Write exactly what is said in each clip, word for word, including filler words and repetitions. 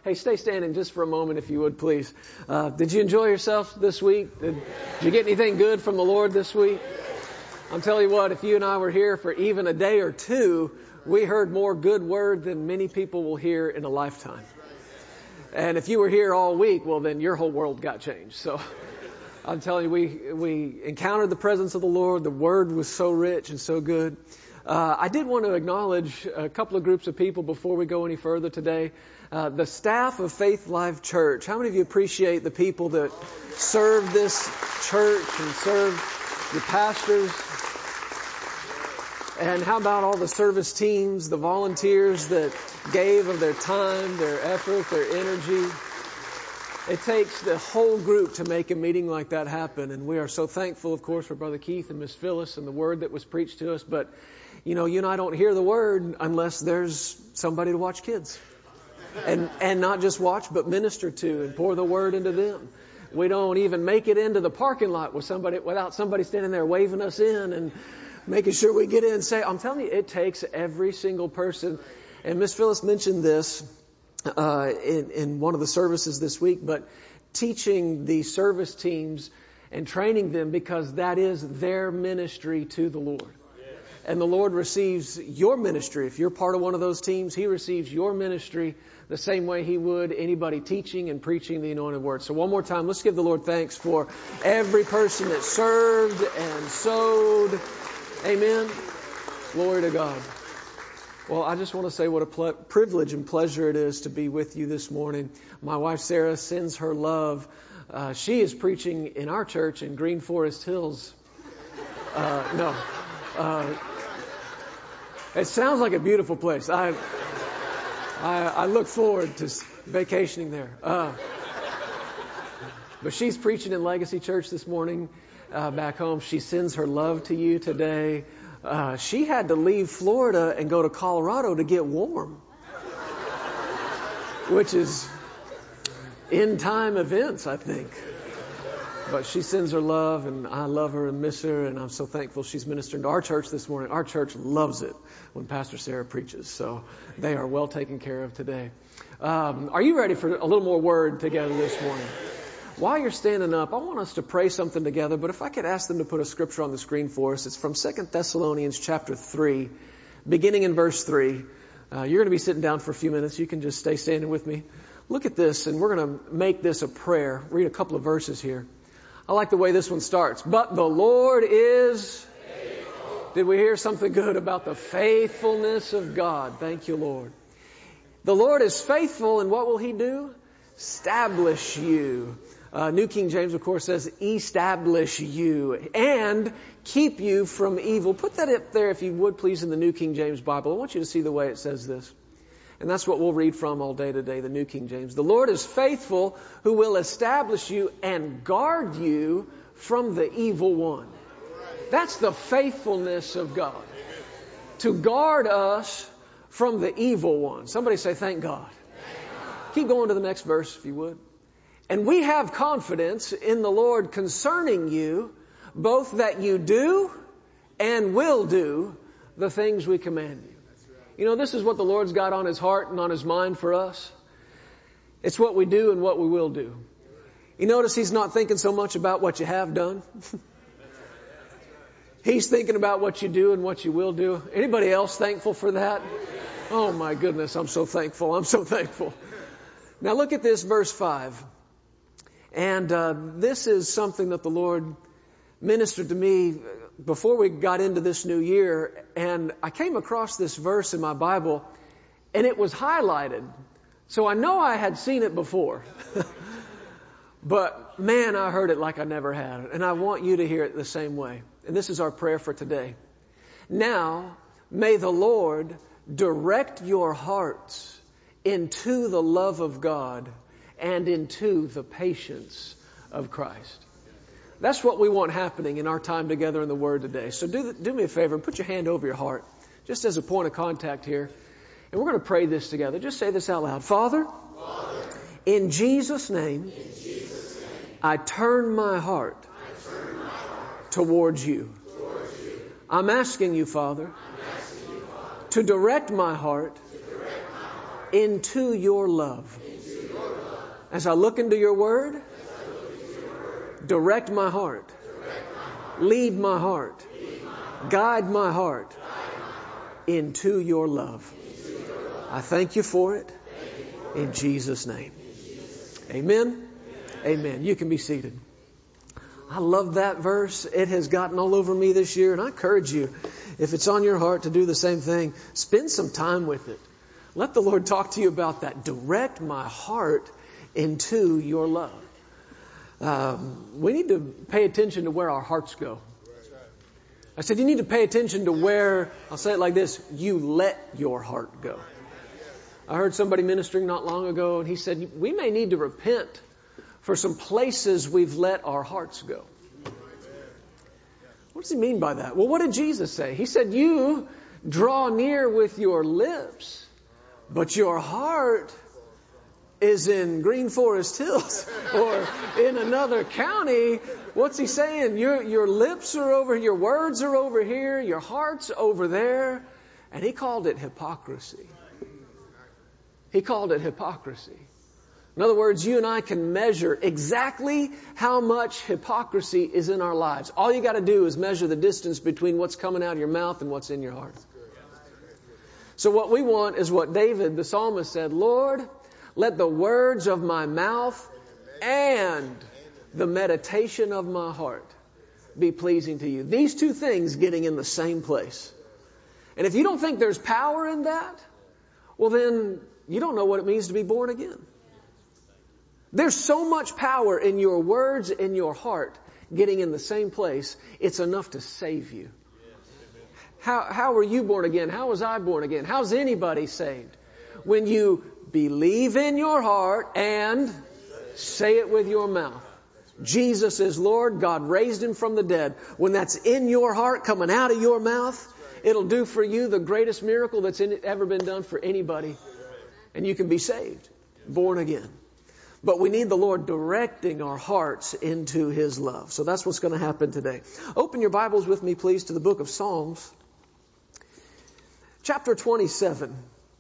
Hey, stay standing just for a moment if you would, please. Uh, did you enjoy yourself this week? Did, did you get anything good from the Lord this week? I'm telling you what, if you and I were here for even a day or two, we heard more good word than many people will hear in a lifetime. And if you were here all week, well, then your whole world got changed. So I'm telling you, we, we encountered the presence of the Lord. The word was so rich and so good. Uh, I did want to acknowledge a couple of groups of people before we go any further today. Uh, the staff of Faith Life Church. How many of you appreciate the people that serve this church and serve the pastors? And how about all the service teams, the volunteers that gave of their time, their effort, their energy? It takes the whole group to make a meeting like that happen. And we are so thankful, of course, for Brother Keith and Miss Phyllis and the word that was preached to us. But, you know, you and I don't hear the word unless there's somebody to watch kids. And, and not just watch, but minister to and pour the word into them. We don't even make it into the parking lot with somebody, without somebody standing there waving us in and making sure we get in and say, I'm telling you, it takes every single person. And Miss Phyllis mentioned this uh, in, in one of the services this week, but teaching the service teams and training them, because that is their ministry to the Lord. And the Lord receives your ministry. If you're part of one of those teams, He receives your ministry the same way He would anybody teaching and preaching the anointed word. So one more time, let's give the Lord thanks for every person that served and sowed. Amen. Glory to God. Well, I just want to say what a ple- privilege and pleasure it is to be with you this morning. My wife Sarah sends her love. Uh, she is preaching in our church in Green Forest Hills. Uh, no. Uh, it sounds like a beautiful place. I I, I look forward to vacationing there. Uh, but she's preaching in Legacy Church this morning. Uh, back home. She sends her love to you today. Uh, she had to leave Florida and go to Colorado to get warm, which is end time events, I think. But she sends her love, and I love her and miss her, and I'm so thankful she's ministering to our church this morning. Our church loves it when Pastor Sarah preaches, so they are well taken care of today. Um, are you ready for a little more word together this morning? While you're standing up, I want us to pray something together, but if I could ask them to put a scripture on the screen for us. It's from Second Thessalonians chapter three, beginning in verse three. Uh, you're going to be sitting down for a few minutes. You can just stay standing with me. Look at this, and we're going to make this a prayer. Read a couple of verses here. I like the way this one starts. But the Lord is faithful. Did we hear something good about the faithfulness of God? Thank you, Lord. The Lord is faithful, and what will He do? Establish you. Uh, New King James, of course, says, establish you and keep you from evil. Put that up there, if you would, please, in the New King James Bible. I want you to see the way it says this. And that's what we'll read from all day today, the New King James. The Lord is faithful, who will establish you and guard you from the evil one. That's the faithfulness of God. To guard us from the evil one. Somebody say, thank God. Keep going to the next verse, if you would. And we have confidence in the Lord concerning you, both that you do and will do the things we command you. You know, this is what the Lord's got on His heart and on His mind for us. It's what we do and what we will do. You notice He's not thinking so much about what you have done. He's thinking about what you do and what you will do. Anybody else thankful for that? Oh my goodness, I'm so thankful. I'm so thankful. Now look at this, verse five. And uh, this is something that the Lord ministered to me before we got into this new year. And I came across this verse in my Bible, and it was highlighted. So I know I had seen it before. But man, I heard it like I never had. And I want you to hear it the same way. And this is our prayer for today. Now, may the Lord direct your hearts into the love of God and into the patience of Christ. That's what we want happening in our time together in the Word today. So do, do me a favor and put your hand over your heart, just as a point of contact here. And we're going to pray this together. Just say this out loud. Father, Father in Jesus' name, in Jesus' name I turn my heart, I turn my heart towards you. Towards you. I'm asking you, Father, I'm asking you, Father to direct my heart, to direct my heart into your love. Into As I look into your word, direct my heart, lead my heart, guide my heart into your love. I thank you for it in Jesus' name. Amen. Amen. You can be seated. I love that verse. It has gotten all over me this year, and I encourage you, if it's on your heart, to do the same thing. Spend some time with it. Let the Lord talk to you about that. Direct my heart into your love. Um, we need to pay attention to where our hearts go. I said you need to pay attention to where, I'll say it like this, you let your heart go. I heard somebody ministering not long ago, and he said, we may need to repent for some places we've let our hearts go. What does he mean by that? Well, what did Jesus say? He said, you draw near with your lips, but your heart is in Green Forest Hills or in another county. What's he saying? Your, your lips are over, your words are over here, your heart's over there. And he called it hypocrisy. He called it hypocrisy. In other words, you and I can measure exactly how much hypocrisy is in our lives. All you got to do is measure the distance between what's coming out of your mouth and what's in your heart. So what we want is what David, the psalmist, said, Lord, let the words of my mouth and the meditation of my heart be pleasing to you. These two things getting in the same place. And if you don't think there's power in that, well then you don't know what it means to be born again. There's so much power in your words and your heart getting in the same place. It's enough to save you. How, how were you born again? How was I born again? How's anybody saved? When you believe in your heart and say it with your mouth. Jesus is Lord. God raised Him from the dead. When that's in your heart, coming out of your mouth, it'll do for you the greatest miracle that's in, ever been done for anybody. And you can be saved, born again. But we need the Lord directing our hearts into His love. So that's what's going to happen today. Open your Bibles with me, please, to the book of Psalms. Chapter twenty-seven.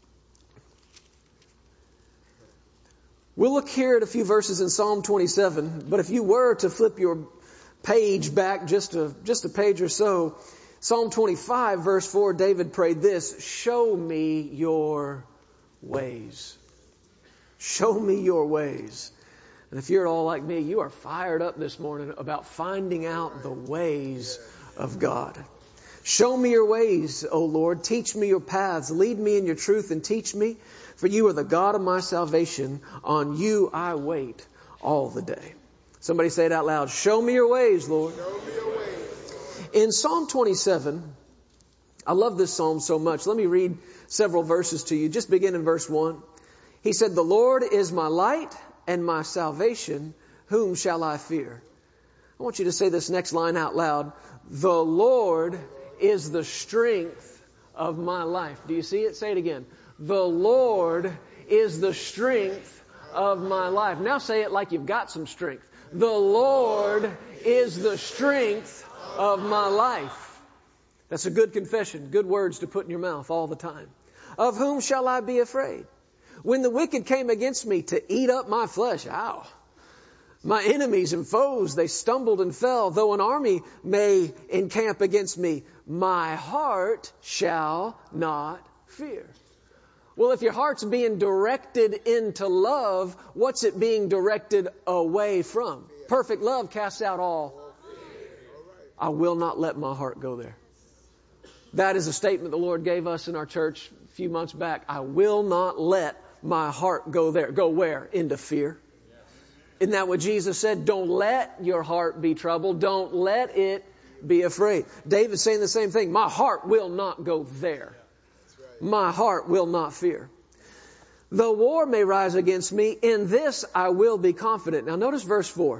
We'll look here at a few verses in Psalm twenty-seven. But if you were to flip your page back just a, just a page or so, Psalm twenty-five, verse four, David prayed this, show me your ways. Show me your ways. And if you're all like me, you are fired up this morning about finding out the ways of God. Show me your ways, O Lord. Teach me your paths. Lead me in your truth and teach me. For you are the God of my salvation. On you I wait all the day. Somebody say it out loud. Show me your ways, Lord. Show me your ways. In Psalm twenty-seven, I love this psalm so much. Let me read several verses to you. Just begin in verse one. He said, the Lord is my light and my salvation. Whom shall I fear? I want you to say this next line out loud. The Lord is the strength of my life. Do you see it? Say it again. The Lord is the strength of my life. Now say it like you've got some strength. The Lord is the strength of my life. That's a good confession. Good words to put in your mouth all the time. Of whom shall I be afraid? When the wicked came against me to eat up my flesh, ow. My enemies and foes, they stumbled and fell. Though an army may encamp against me, my heart shall not fear. Well, if your heart's being directed into love, what's it being directed away from? Perfect love casts out all. I will not let my heart go there. That is a statement the Lord gave us in our church a few months back. I will not let my heart go there. Go where? Into fear. Isn't that what Jesus said? Don't let your heart be troubled. Don't let it be afraid. David's saying the same thing. My heart will not go there. My heart will not fear. Though war may rise against me, in this I will be confident. Now notice verse four.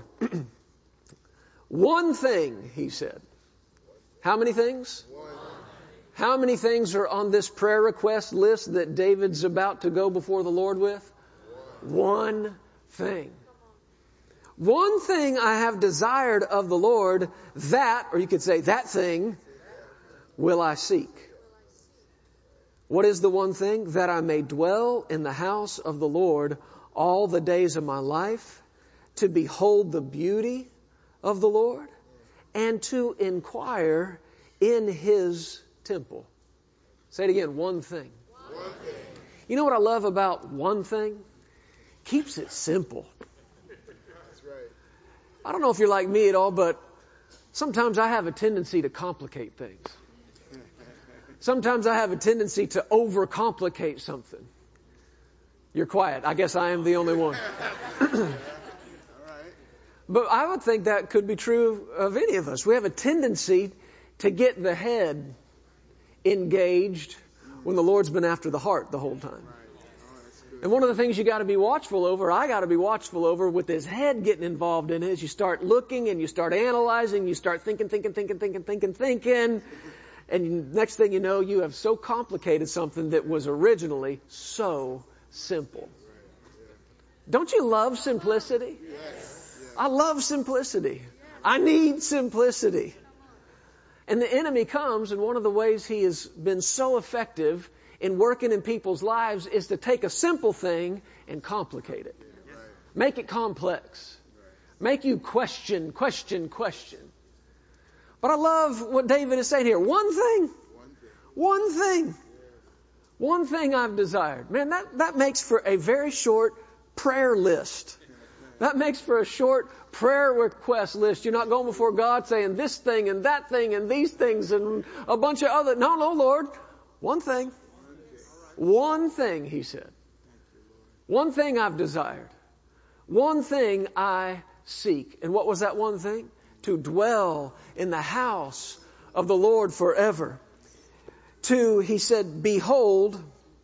One thing, he said. How many things? One. How many things are on this prayer request list that David's about to go before the Lord with? One, One thing. One thing I have desired of the Lord, that, or you could say that thing, will I seek. What is the one thing? That I may dwell in the house of the Lord all the days of my life, to behold the beauty of the Lord, and to inquire in His temple. Say it again, one thing. One thing. You know what I love about one thing? Keeps it simple. That's right. I don't know if you're like me at all, but sometimes I have a tendency to complicate things. Sometimes I have a tendency to overcomplicate something. You're quiet. I guess I am the only one. But I would think that could be true of any of us. We have a tendency to get the head engaged when the Lord's been after the heart the whole time. And one of the things you got to be watchful over, I got to be watchful over with this head getting involved in it, is you start looking and you start analyzing, you start thinking, thinking, thinking, thinking, thinking, thinking. And next thing you know, you have so complicated something that was originally so simple. Don't you love simplicity? I love simplicity. I need simplicity. And the enemy comes, and one of the ways he has been so effective in working in people's lives is to take a simple thing and complicate it. Make it complex. Make you question, question, question. But I love what David is saying here. One thing. One thing. One thing I've desired. Man, that, that makes for a very short prayer list. That makes for a short prayer request list. You're not going before God saying this thing and that thing and these things and a bunch of other. No, no, Lord. One thing. One thing, he said. One thing I've desired. One thing I seek. And what was that one thing? To dwell in the house of the Lord forever. To, he said, behold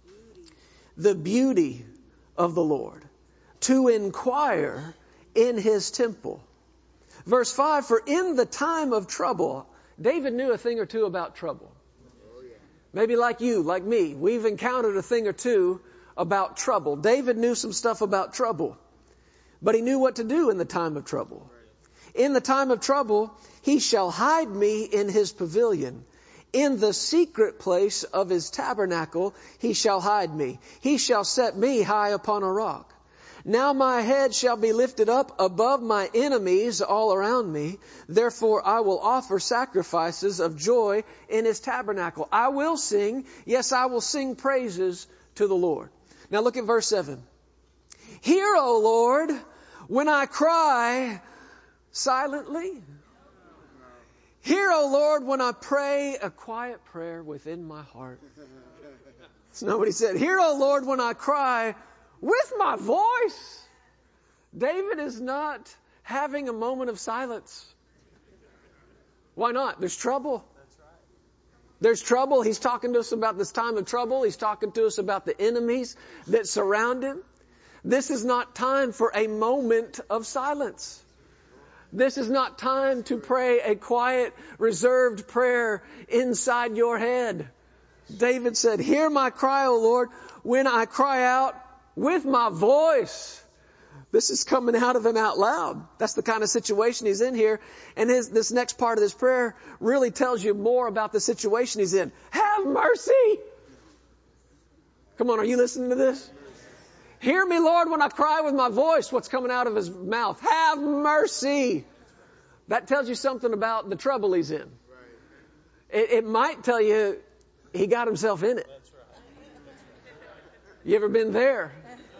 the beauty of the Lord. To inquire in His temple. Verse five, for in the time of trouble, David knew a thing or two about trouble. Maybe like you, like me, we've encountered a thing or two about trouble. David knew some stuff about trouble, but he knew what to do in the time of trouble. In the time of trouble, He shall hide me in His pavilion. In the secret place of His tabernacle, He shall hide me. He shall set me high upon a rock. Now my head shall be lifted up above my enemies all around me. Therefore I will offer sacrifices of joy in His tabernacle. I will sing. Yes, I will sing praises to the Lord. Now look at verse seven. Hear, O Lord, when I cry silently. Hear, O Lord, when I pray a quiet prayer within my heart. That's not what he said. Hear, O Lord, when I cry with my voice. David is not having a moment of silence. Why not? There's trouble. There's trouble. He's talking to us about this time of trouble. He's talking to us about the enemies that surround him. This is not time for a moment of silence. This is not time to pray a quiet, reserved prayer inside your head. David said, hear my cry, O Lord, when I cry out with my voice. This is coming out of him out loud. That's the kind of situation he's in here. And his, this next part of this prayer really tells you more about the situation he's in. Have mercy. Come on, are you listening to this? Hear me, Lord, when I cry with my voice. What's coming out of his mouth? Have mercy. That tells you something about the trouble he's in. It, it might tell you he got himself in it. You ever been there?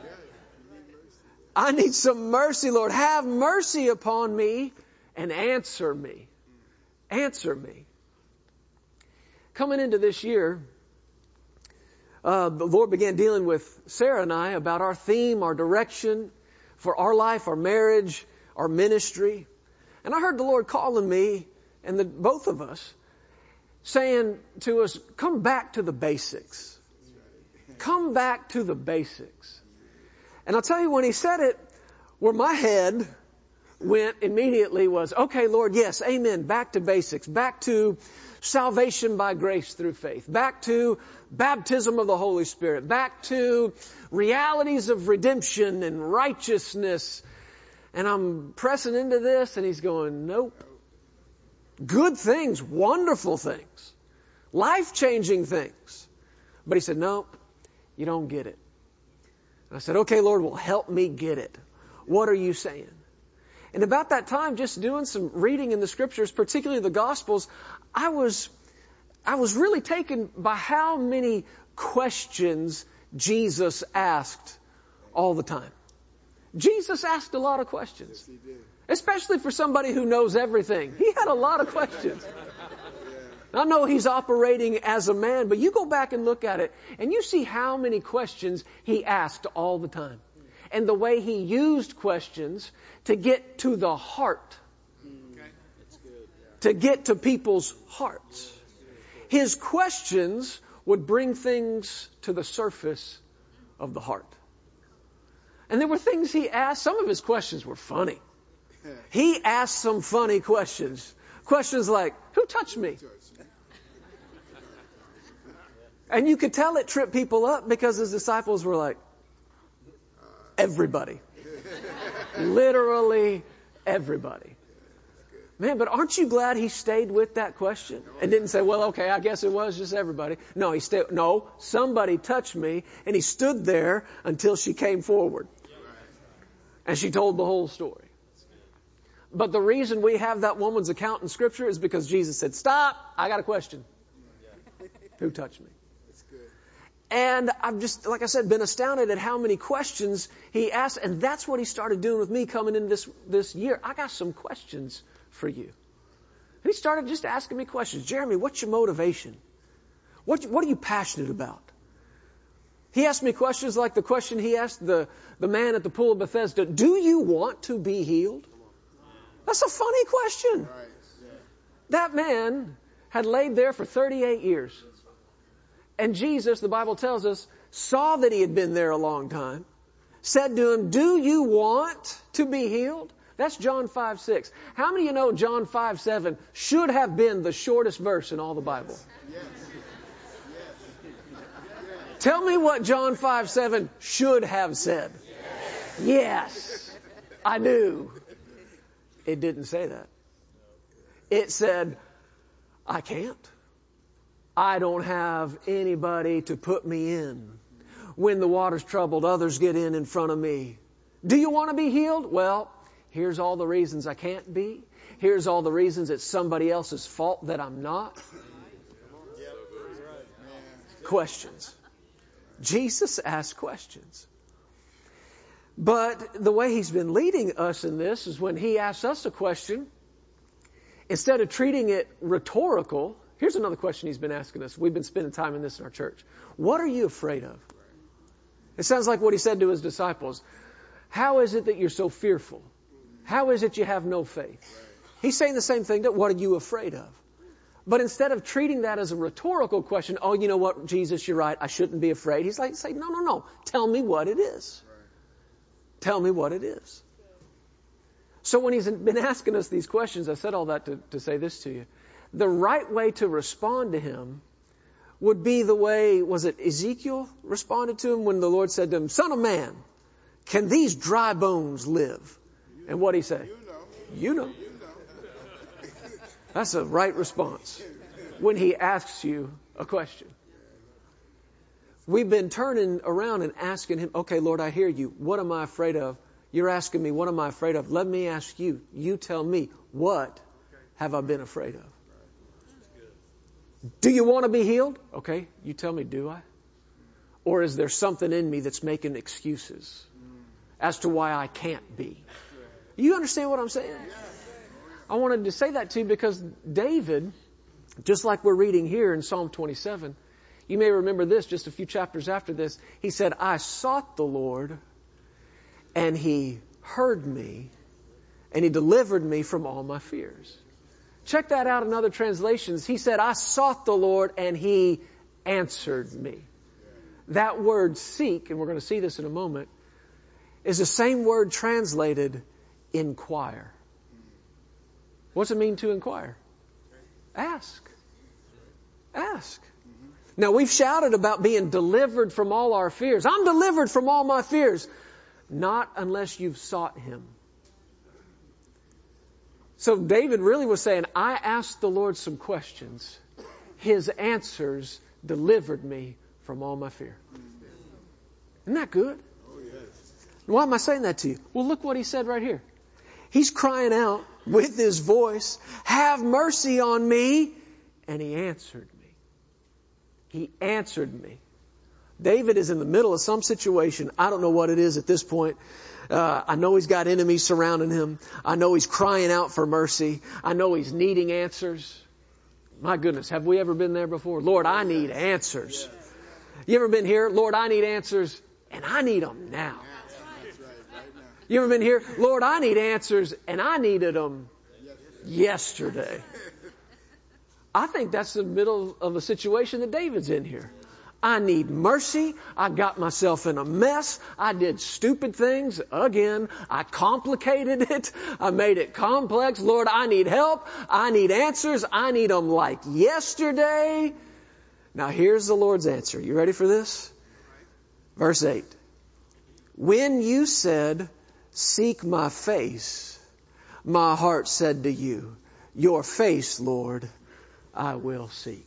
I need some mercy, Lord. Have mercy upon me and answer me. Answer me. Coming into this year, Uh, the Lord began dealing with Sarah and I about our theme, our direction for our life, our marriage, our ministry. And I heard the Lord calling me and the, both of us saying to us, come back to the basics. Come back to the basics. And I'll tell you, when He said it, where my head went immediately was, okay, Lord, yes, amen, back to basics, back to salvation by grace through faith, back to baptism of the Holy Spirit, back to realities of redemption and righteousness. And I'm pressing into this, and He's going, nope. Good things, wonderful things, life-changing things. But He said, nope, you don't get it. And I said, okay, Lord, well, help me get it. What are you saying? And about that time, just doing some reading in the scriptures, particularly the Gospels, I was, I was really taken by how many questions Jesus asked all the time. Jesus asked a lot of questions. Yes, he did. Especially for somebody who knows everything. He had a lot of questions. I know he's operating as a man, but you go back and look at it, and you see how many questions he asked all the time. And the way he used questions to get to the heart. To get to people's hearts. His questions would bring things to the surface of the heart. And there were things he asked. Some of his questions were funny. He asked some funny questions. Questions like, who touched me? And you could tell it tripped people up because his disciples were like, everybody. Literally everybody. Man, but aren't you glad he stayed with that question and didn't say, well, okay, I guess it was just everybody. No, he stayed, no, somebody touched me, and he stood there until she came forward. And she told the whole story. But the reason we have that woman's account in Scripture is because Jesus said, stop, I got a question. Who touched me? And I've just, like I said, been astounded at how many questions he asked. And that's what he started doing with me coming into this, this year. I got some questions for you. And he started just asking me questions. Jeremy, what's your motivation? What, what are you passionate about? He asked me questions like the question he asked the, the man at the pool of Bethesda. Do you want to be healed? That's a funny question. That man had laid there for thirty-eight years. And Jesus, the Bible tells us, saw that he had been there a long time, said to him, do you want to be healed? That's John five six. How many of you know John five seven should have been the shortest verse in all the Bible? Yes. Yes. Tell me what John five seven should have said. Yes. Yes. I knew. It didn't say that. It said, I can't. I don't have anybody to put me in. When the water's troubled, others get in in front of me. Do you want to be healed? Well, here's all the reasons I can't be. Here's all the reasons it's somebody else's fault that I'm not. Questions. Jesus asked questions. But the way he's been leading us in this is when he asks us a question, instead of treating it rhetorical, here's another question he's been asking us. We've been spending time in this in our church. What are you afraid of? It sounds like what he said to his disciples. How is it that you're so fearful? How is it you have no faith? He's saying the same thing. That what are you afraid of? But instead of treating that as a rhetorical question, oh, you know what, Jesus, you're right, I shouldn't be afraid. He's like, say, no, no, no. Tell me what it is. Tell me what it is. So when he's been asking us these questions, I said all that to, to say this to you. The right way to respond to him would be the way, was it Ezekiel responded to him when the Lord said to him, Son of man, can these dry bones live? And what did he say? You know. You know. That's a right response when he asks you a question. We've been turning around and asking him, okay, Lord, I hear you. What am I afraid of? You're asking me, what am I afraid of? Let me ask you. You tell me, what have I been afraid of? Do you want to be healed? Okay, you tell me, do I? Or is there something in me that's making excuses as to why I can't be? You understand what I'm saying? I wanted to say that to you because David, just like we're reading here in Psalm twenty-seven, you may remember this just a few chapters after this. He said, I sought the Lord and he heard me and he delivered me from all my fears. Check that out in other translations. He said, I sought the Lord and he answered me. That word seek, and we're going to see this in a moment, is the same word translated inquire. What's it mean to inquire? Ask. Ask. Now we've shouted about being delivered from all our fears. I'm delivered from all my fears. Not unless you've sought him. So David really was saying, I asked the Lord some questions. His answers delivered me from all my fear. Isn't that good? Why am I saying that to you? Well, look what he said right here. He's crying out with his voice, have mercy on me. And he answered me. He answered me. David is in the middle of some situation. I don't know what it is at this point. Uh, I know he's got enemies surrounding him. I know he's crying out for mercy. I know he's needing answers. My goodness, have we ever been there before? Lord, I need answers. You ever been here? Lord, I need answers, and I need them now. You ever been here? Lord, I need answers, and I needed them yesterday. I think that's the middle of a situation that David's in here. I need mercy. I got myself in a mess. I did stupid things again. I complicated it. I made it complex. Lord, I need help. I need answers. I need them like yesterday. Now here's the Lord's answer. You ready for this? Verse eight. When you said, seek my face, my heart said to you, your face, Lord, I will seek.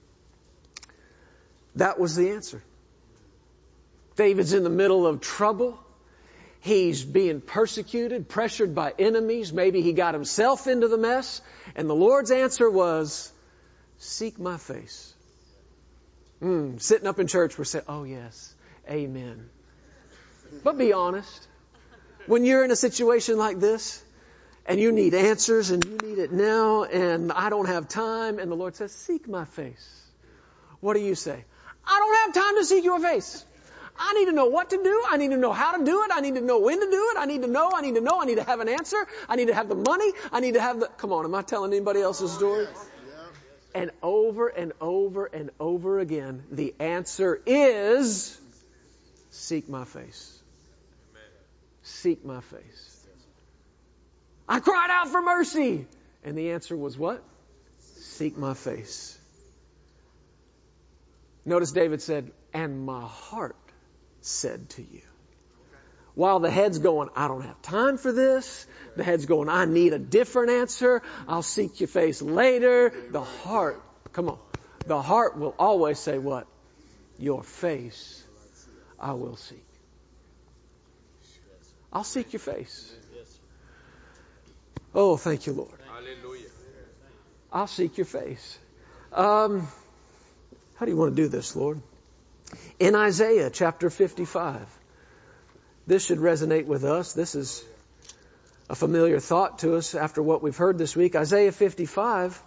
That was the answer. David's in the middle of trouble. He's being persecuted, pressured by enemies. Maybe he got himself into the mess. And the Lord's answer was, seek my face. Mm, sitting up in church, we're saying, oh yes, amen. But be honest. When you're in a situation like this, and you need answers, and you need it now, and I don't have time, and the Lord says, seek my face. What do you say? I don't have time to seek your face. I need to know what to do. I need to know how to do it. I need to know when to do it. I need to know. I need to know. I need to have an answer. I need to have the money. I need to have the... Come on, am I telling anybody else's story? And over and over and over again, the answer is, seek my face. Seek my face. I cried out for mercy. And the answer was what? Seek my face. Notice David said, and my heart said to you. While the head's going, I don't have time for this. The head's going, I need a different answer. I'll seek your face later. The heart, come on. The heart will always say what? Your face I will seek. I'll seek your face. Oh, thank you, Lord. Hallelujah. I'll seek your face. Um... How do you want to do this, Lord? In Isaiah chapter fifty-five, this should resonate with us. This is a familiar thought to us after what we've heard this week. Isaiah fifty-five,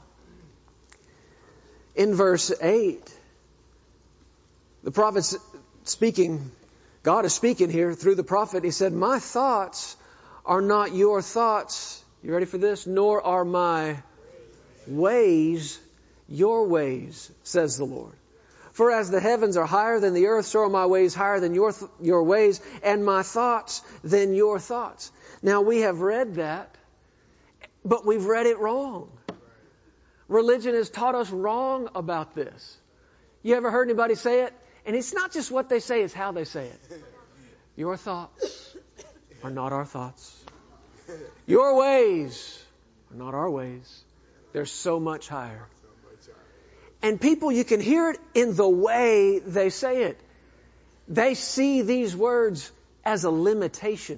in verse eight, the prophet's speaking, God is speaking here through the prophet. He said, my thoughts are not your thoughts. You ready for this? Nor are my ways your ways, says the Lord. For as the heavens are higher than the earth, so are my ways higher than your th- your ways, and my thoughts than your thoughts. Now we have read that, but we've read it wrong. Religion has taught us wrong about this. You ever heard anybody say it? And it's not just what they say, it's how they say it. Your thoughts are not our thoughts. Your ways are not our ways. They're so much higher. And people, you can hear it in the way they say it. They see these words as a limitation.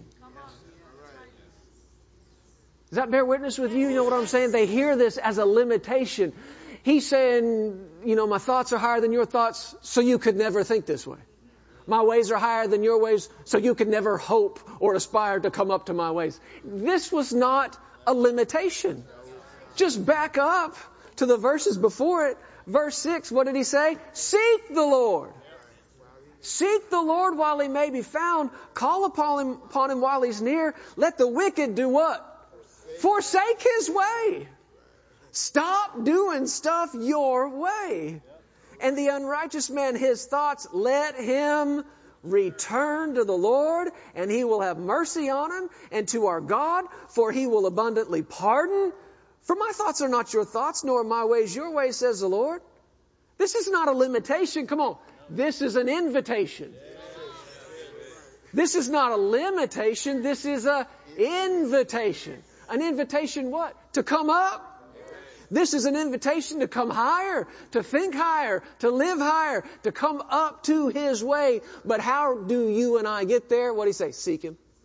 Does that bear witness with you? You know what I'm saying? They hear this as a limitation. He's saying, you know, my thoughts are higher than your thoughts, so you could never think this way. My ways are higher than your ways, so you could never hope or aspire to come up to my ways. This was not a limitation. Just back up to the verses before it. Verse six, what did he say? Seek the Lord. Seek the Lord while he may be found. Call upon him, upon him while he's near. Let the wicked do what? Forsake his way. Stop doing stuff your way. And the unrighteous man, his thoughts, let him return to the Lord, and he will have mercy on him, and to our God, for he will abundantly pardon. For my thoughts are not your thoughts, nor my ways your ways, says the Lord. This is not a limitation. Come on. This is an invitation. This is not a limitation. This is an invitation. An invitation what? To come up. This is an invitation to come higher, to think higher, to live higher, to come up to his way. But how do you and I get there? What do you say? Seek him.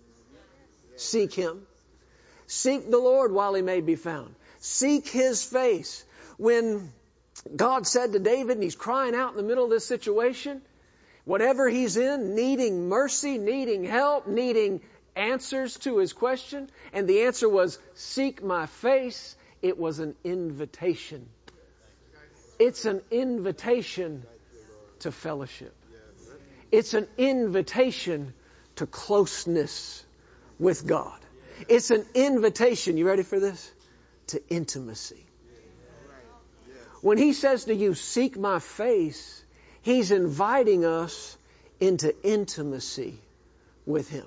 Seek Him. Seek the Lord while He may be found. Seek His face. When God said to David, and he's crying out in the middle of this situation, whatever he's in, needing mercy, needing help, needing answers to his question, and the answer was, seek my face, it was an invitation. It's an invitation to fellowship. It's an invitation to closeness with God. It's an invitation, you ready for this? To intimacy. When He says to you, seek my face, He's inviting us into intimacy with Him.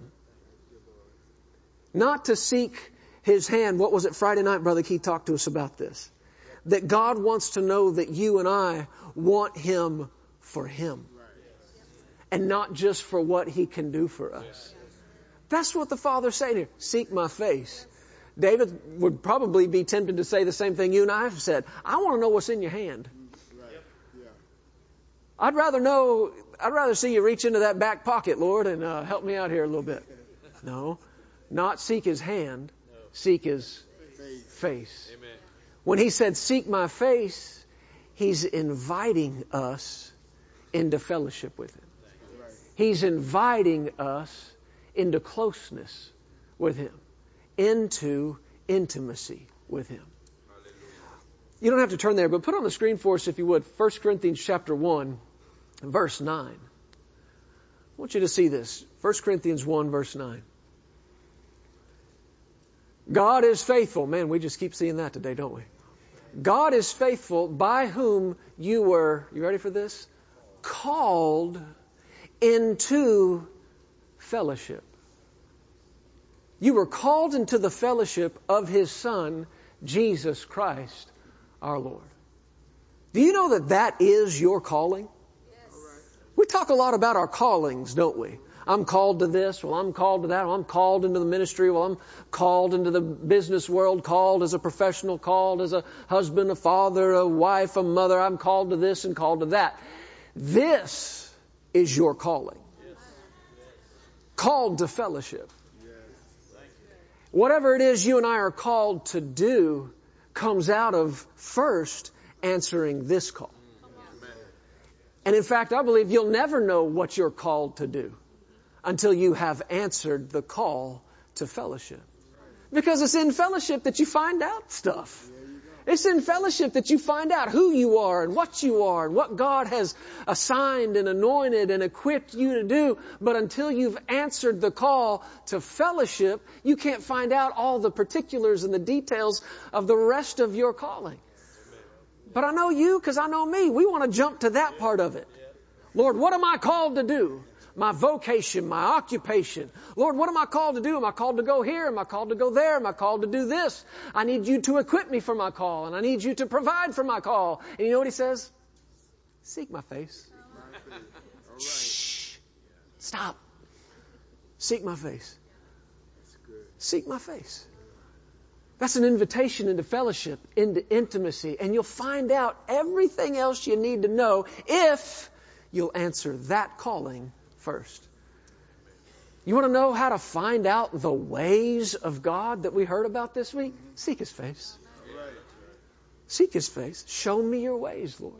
Not to seek His hand. What was it Friday night, Brother Keith talked to us about this? That God wants to know that you and I want Him for Him. And not just for what He can do for us. That's what the Father's saying here. Seek my face. David would probably be tempted to say the same thing you and I have said. I want to know what's in your hand. I'd rather know, I'd rather see you reach into that back pocket, Lord, and uh, help me out here a little bit. No, not seek His hand, seek His face. Amen. When He said, seek my face, He's inviting us into fellowship with Him. He's inviting us into closeness with Him, into intimacy with Him. You don't have to turn there, but put on the screen for us, if you would, First Corinthians chapter one, verse nine. I want you to see this. First Corinthians one, verse nine. God is faithful. Man, we just keep seeing that today, don't we? God is faithful, by whom you were, you ready for this? Called into fellowship. You were called into the fellowship of His Son, Jesus Christ, our Lord. Do you know that that is your calling? Yes. We talk a lot about our callings, don't we? I'm called to this. Well, I'm called to that. Well, I'm called into the ministry. Well, I'm called into the business world, called as a professional, called as a husband, a father, a wife, a mother. I'm called to this and called to that. This is your calling. Yes. Called to fellowship. Whatever it is you and I are called to do comes out of first answering this call. And in fact, I believe you'll never know what you're called to do until you have answered the call to fellowship. Because it's in fellowship that you find out stuff. It's in fellowship that you find out who you are and what you are and what God has assigned and anointed and equipped you to do. But until you've answered the call to fellowship, you can't find out all the particulars and the details of the rest of your calling. But I know you because I know me. We want to jump to that part of it. Lord, what am I called to do? My vocation, my occupation. Lord, what am I called to do? Am I called to go here? Am I called to go there? Am I called to do this? I need you to equip me for my call, and I need you to provide for my call. And you know what He says? Seek my face. All right. Shh. Stop. Seek my face. Seek my face. That's an invitation into fellowship, into intimacy, and you'll find out everything else you need to know if you'll answer that calling first. You want to know how to find out the ways of God that we heard about this week? Seek His face. Seek His face. Show me your ways, Lord.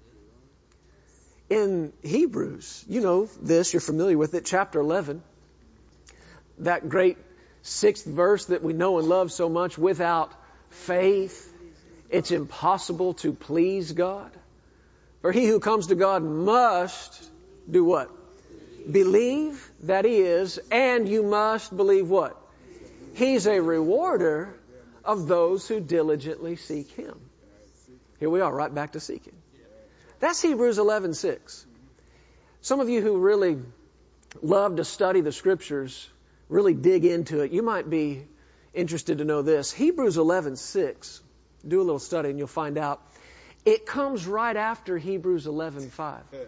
In Hebrews, you know this, you're familiar with it, chapter eleven, that great sixth verse that we know and love so much, without faith, it's impossible to please God. For he who comes to God must do what? Believe that He is, and you must believe what? He's a rewarder of those who diligently seek Him. Here we are, right back to seeking. That's Hebrews eleven six. Some of you who really love to study the Scriptures, really dig into it, you might be interested to know this. Hebrews eleven six, do a little study and you'll find out. It comes right after Hebrews eleven five. I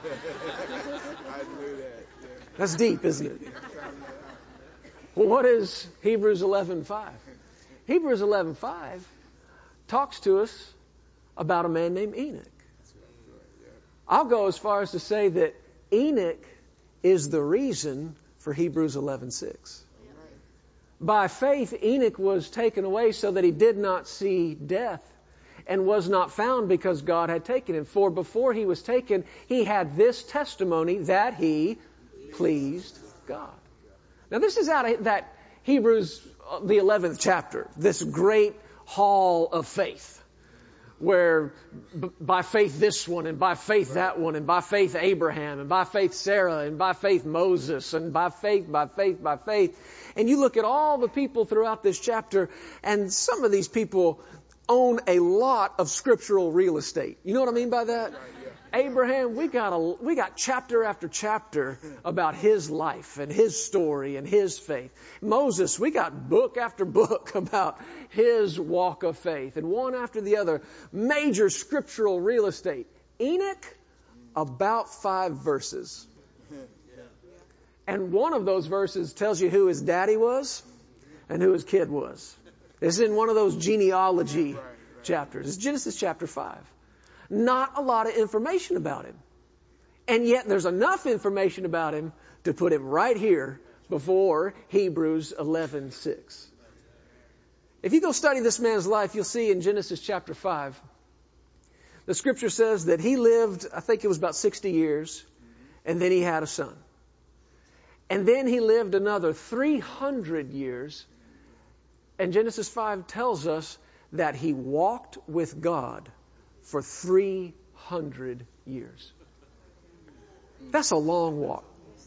knew that. Yeah. That's deep, isn't it? Well, what is Hebrews eleven five? Hebrews eleven five talks to us about a man named Enoch. I'll go as far as to say that Enoch is the reason for Hebrews eleven six. By faith, Enoch was taken away so that he did not see death, and was not found because God had taken him. For before he was taken, he had this testimony that he pleased God. Now this is out of that Hebrews, the eleventh chapter, this great hall of faith, where b- by faith this one, and by faith that one, and by faith Abraham, and by faith Sarah, and by faith Moses, and by faith, by faith, by faith. And you look at all the people throughout this chapter, and some of these people own a lot of scriptural real estate. You know what I mean by that? Abraham, we got a, we got chapter after chapter about his life and his story and his faith. Moses, we got book after book about his walk of faith, and one after the other, major scriptural real estate. Enoch, about five verses. And one of those verses tells you who his daddy was and who his kid was. It's in one of those genealogy chapters. It's Genesis chapter five. Not a lot of information about him. And yet there's enough information about him to put him right here before Hebrews eleven six. If you go study this man's life, you'll see in Genesis chapter five, the scripture says that he lived, I think it was about sixty years, and then he had a son. And then he lived another three hundred years. And Genesis five tells us that he walked with God for three hundred years. That's a long walk.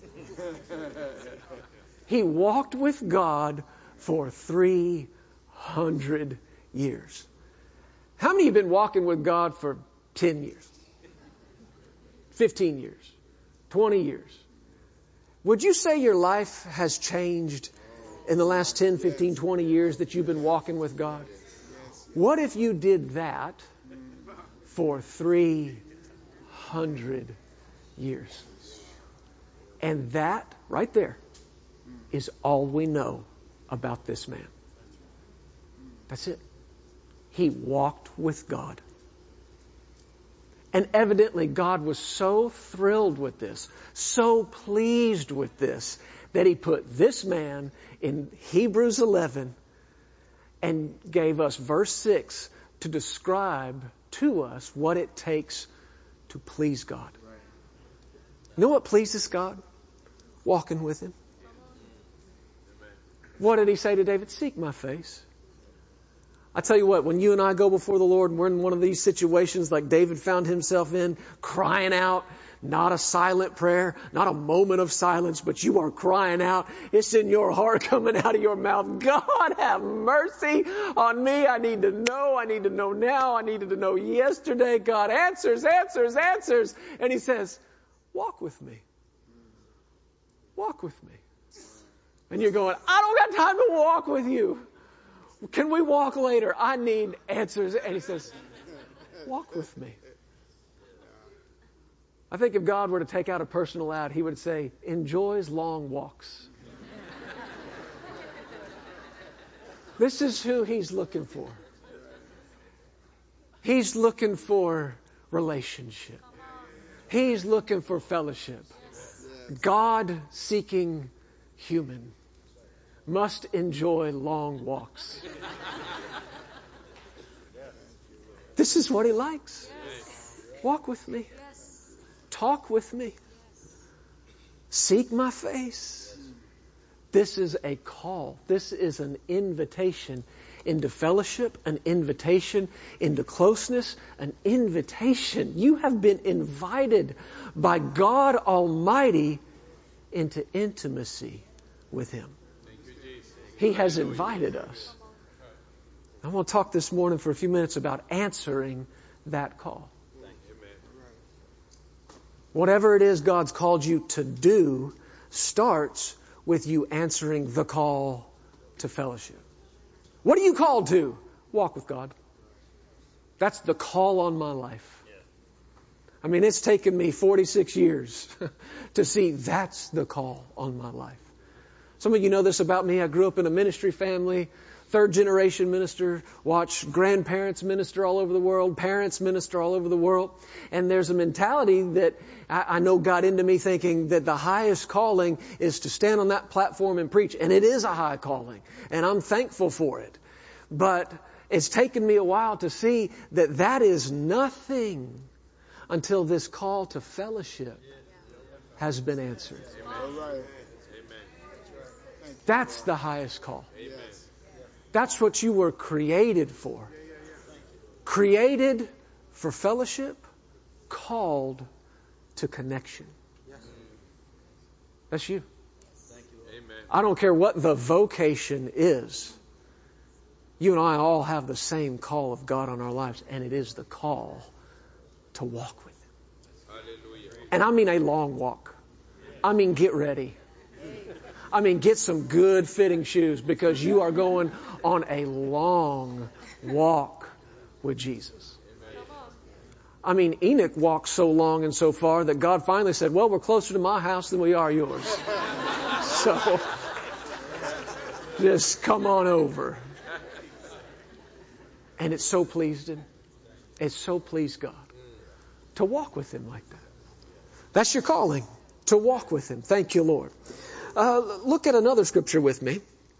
He walked with God for three hundred years. How many of you have been walking with God for ten years? fifteen years? twenty years? Would you say your life has changed in the last ten, fifteen, twenty years that you've been walking with God? What if you did that for three hundred years? And that right there is all we know about this man. That's it. He walked with God. And evidently God was so thrilled with this, so pleased with this, that he put this man in Hebrews eleven and gave us verse six to describe to us what it takes to please God. You know what pleases God? Walking with him. What did he say to David? Seek my face. I tell you what, when you and I go before the Lord and we're in one of these situations like David found himself in, crying out, not a silent prayer, not a moment of silence, but you are crying out. It's in your heart coming out of your mouth. God, have mercy on me. I need to know. I need to know now. I needed to know yesterday. God answers, answers, answers. And he says, walk with me. Walk with me. And you're going, I don't got time to walk with you. Can we walk later? I need answers. And he says, walk with me. I think if God were to take out a personal ad, he would say, enjoys long walks. This is who he's looking for. He's looking for relationship. He's looking for fellowship. God seeking human must enjoy long walks. This is what he likes. Walk with me. Talk with me. Seek my face. This is a call. This is an invitation into fellowship, an invitation into closeness, an invitation. You have been invited by God Almighty into intimacy with him. He has invited us. I want to talk this morning for a few minutes about answering that call. Whatever it is God's called you to do starts with you answering the call to fellowship. What are you called to? Walk with God. That's the call on my life. I mean, it's taken me forty-six years to see that's the call on my life. Some of you know this about me. I grew up in a ministry family third generation minister, watch grandparents minister all over the world, parents minister all over the world. And there's a mentality that I, I know got into me thinking that the highest calling is to stand on that platform and preach. And it is a high calling. And I'm thankful for it. But it's taken me a while to see that that is nothing until this call to fellowship has been answered. That's the highest call. That's what you were created for. Created for fellowship, called to connection. That's you. I don't care what the vocation is. You and I all have the same call of God on our lives, and it is the call to walk with Him. And I mean a long walk. I mean get ready. I mean, get some good fitting shoes because you are going on a long walk with Jesus. I mean, Enoch walked so long and so far that God finally said, well, we're closer to my house than we are yours. So, just come on over. And it so pleased Him. It so pleased God to walk with Him like that. That's your calling, to walk with Him. Thank you, Lord. Uh, look at another scripture with me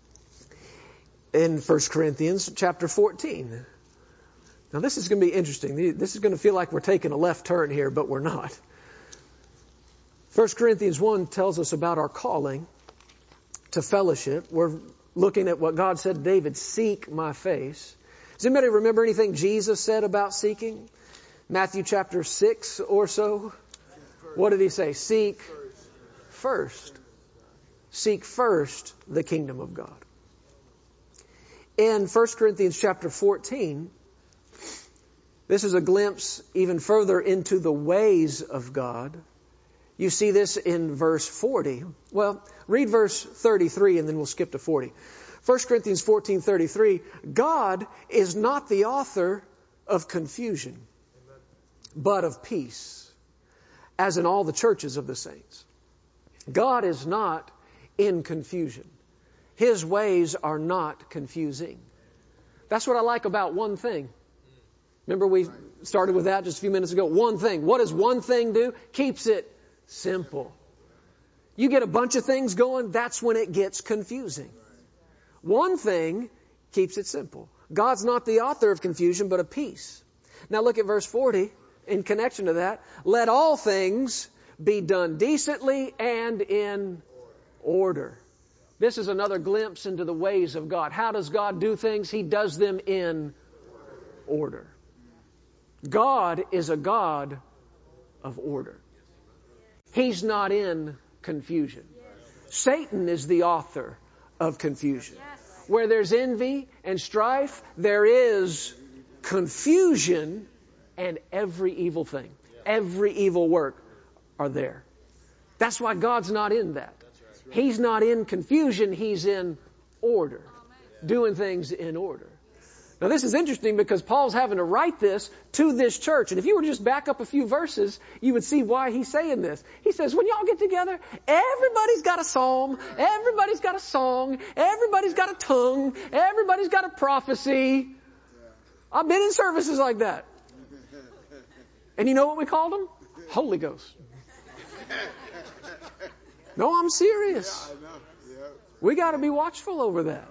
in First Corinthians chapter fourteen. Now this is going to be interesting. This is going to feel like we're taking a left turn here, but we're not. First Corinthians one tells us about our calling to fellowship. We're looking at what God said to David, seek my face. Does anybody remember anything Jesus said about seeking? Matthew chapter six or so. What did He say? Seek first. Seek first the kingdom of God. In First Corinthians chapter fourteen, this is a glimpse even further into the ways of God. You see this in verse forty. Well, read verse thirty-three and then we'll skip to forty. First Corinthians fourteen thirty-three, God is not the author of confusion, but of peace, as in all the churches of the saints. God is not in confusion. His ways are not confusing. That's what I like about one thing. Remember we started with that just a few minutes ago. One thing. What does one thing do? Keeps it simple. You get a bunch of things going, that's when it gets confusing. One thing keeps it simple. God's not the author of confusion, but of peace. Now look at verse forty in connection to that. Let all things be done decently and in order. This is another glimpse into the ways of God. How does God do things? He does them in order. God is a God of order. He's not in confusion. Satan is the author of confusion. Where there's envy and strife, there is confusion and every evil thing. Every evil work are there. That's why God's not in that. He's not in confusion. He's in order. Doing things in order. Now this is interesting because Paul's having to write this to this church. And if you were to just back up a few verses, you would see why he's saying this. He says, when y'all get together, everybody's got a psalm. Everybody's got a song. Everybody's got a tongue. Everybody's got a prophecy. I've been in services like that. And you know what we called them? Holy Ghost. No, I'm serious. Yeah, I know. Yeah. We got to be watchful over that.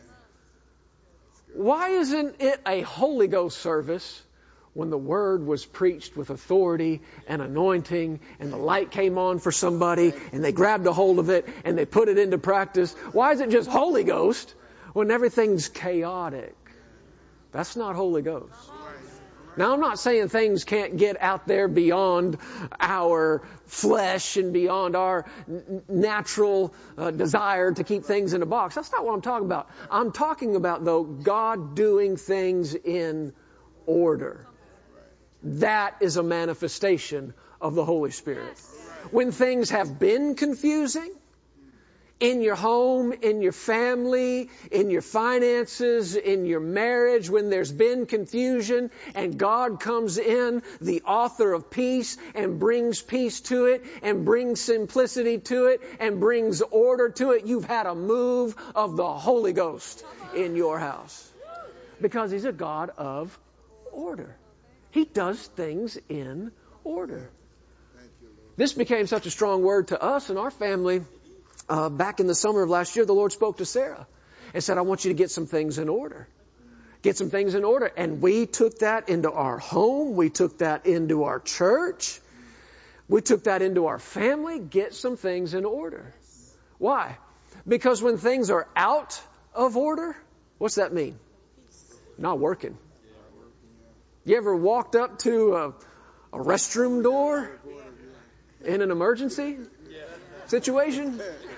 Why isn't it a Holy Ghost service when the Word was preached with authority and anointing and the light came on for somebody and they grabbed a hold of it and they put it into practice? Why is it just Holy Ghost when everything's chaotic? That's not Holy Ghost. Now, I'm not saying things can't get out there beyond our flesh and beyond our n- natural uh, desire to keep things in a box. That's not what I'm talking about. I'm talking about, though, God doing things in order. That is a manifestation of the Holy Spirit. When things have been confusing, In your home, in your family, in your finances, in your marriage, when there's been confusion and God comes in, the author of peace, and brings peace to it and brings simplicity to it and brings order to it, you've had a move of the Holy Ghost in your house. Because He's a God of order. He does things in order. This became such a strong word to us in our family. Uh, back in the summer of last year, the Lord spoke to Sarah and said, I want you to get some things in order. Get some things in order. And we took that into our home. We took that into our church. We took that into our family. Get some things in order. Why? Because when things are out of order, what's that mean? Not working. You ever walked up to a, a restroom door in an emergency situation?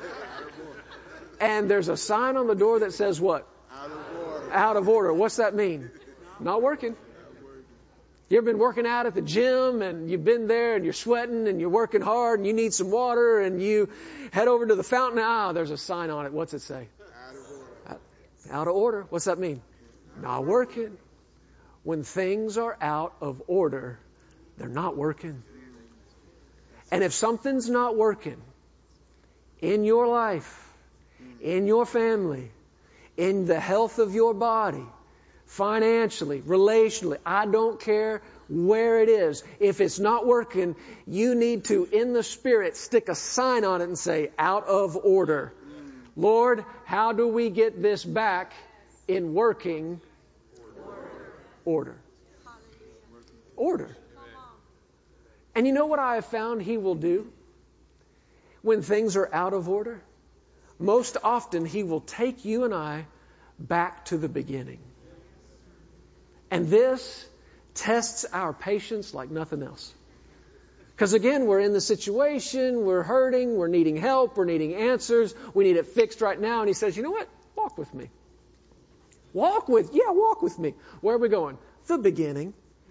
And there's a sign on the door that says what? Out of order. Out of order. What's that mean? Not working. You ever been working out at the gym and you've been there and you're sweating and you're working hard and you need some water and you head over to the fountain? Ah, there's a sign on it. What's it say? Out of order. Out of order. What's that mean? Not working. When things are out of order, they're not working. And if something's not working in your life, in your family, in the health of your body, financially, relationally, I don't care where it is. If it's not working, you need to, in the Spirit, stick a sign on it and say, out of order. Lord, how do we get this back in working order? Order. And you know what I have found He will do when things are out of order? Most often He will take you and I back to the beginning. And this tests our patience like nothing else. Because again, we're in the situation, we're hurting, we're needing help, we're needing answers, we need it fixed right now. And He says, you know what? Walk with me. Walk with, yeah, walk with me. Where are we going? The beginning.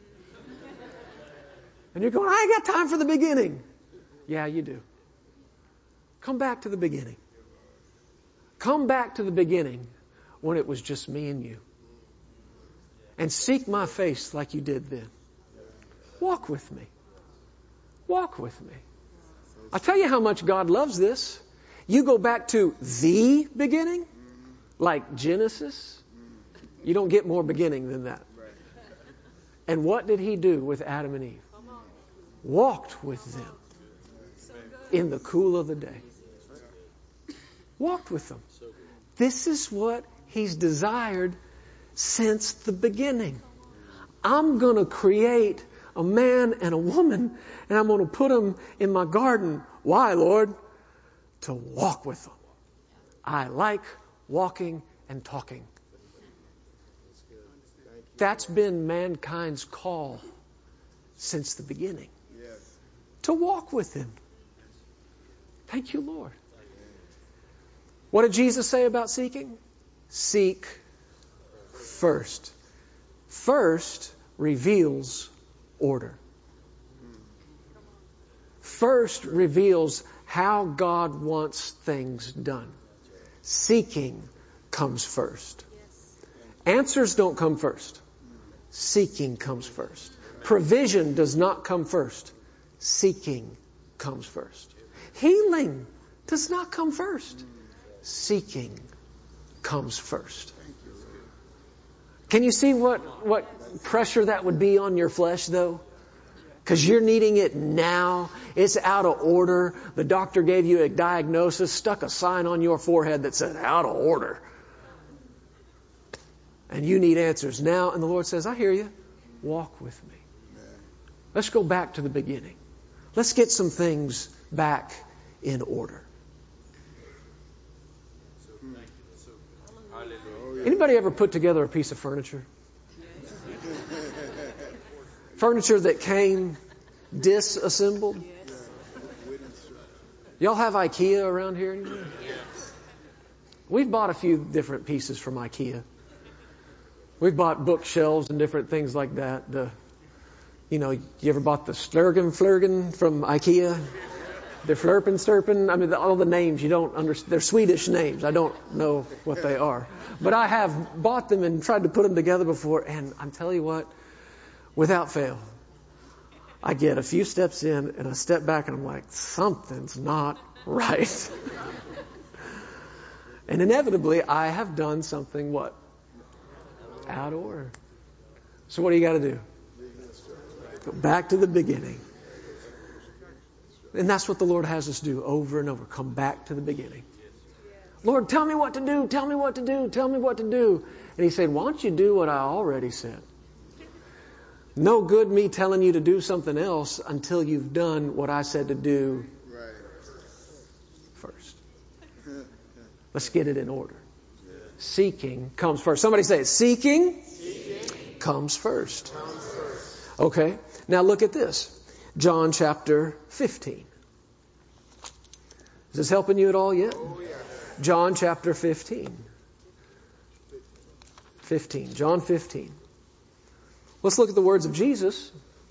And you're going, I ain't got time for the beginning. Yeah, you do. Come back to the beginning. Come back to the beginning when it was just me and you. And seek my face like you did then. Walk with me. Walk with me. I'll tell you how much God loves this. You go back to the beginning, like Genesis. You don't get more beginning than that. And what did He do with Adam and Eve? Walked with them in the cool of the day. Walked with them. This is what He's desired since the beginning. I'm going to create a man and a woman, and I'm going to put them in my garden. Why, Lord? To walk with them. I like walking and talking. That's been mankind's call since the beginning. To walk with Him. Thank you, Lord. What did Jesus say about seeking? Seek first. First reveals order. First reveals how God wants things done. Seeking comes first. Answers don't come first. Seeking comes first. Provision does not come first. Seeking comes first. Healing does not come first. Seeking comes first. Can you see what, what pressure that would be on your flesh, though? Because you're needing it now. It's out of order. The doctor gave you a diagnosis, stuck a sign on your forehead that said, out of order. And you need answers now. And the Lord says, I hear you. Walk with me. Let's go back to the beginning. Let's get some things back in order. Anybody ever put together a piece of furniture? Furniture that came disassembled? Y'all have IKEA around here anymore? We've bought a few different pieces from IKEA. We've bought bookshelves and different things like that. The, you know, you ever bought the Sturgen Flurgen from IKEA? They're Flurpin, Sturpin. I mean, all the names you don't understand. They're Swedish names. I don't know what they are. But I have bought them and tried to put them together before. And I'm telling you what, without fail, I get a few steps in and I step back and I'm like, something's not right. And inevitably, I have done something what? Out of order. So what do you got to do? Go back to the beginning. And that's what the Lord has us do over and over. Come back to the beginning. Lord, tell me what to do. Tell me what to do. Tell me what to do. And he said, why don't you do what I already said? No good me telling you to do something else until you've done what I said to do first. Let's get it in order. Seeking comes first. Somebody say it. Seeking, Seeking. Comes first. Comes first. Okay. Now look at this. John chapter fifteen. Is this helping you at all yet? Oh, yeah. John chapter fifteen. fifteen. John fifteen. Let's look at the words of Jesus.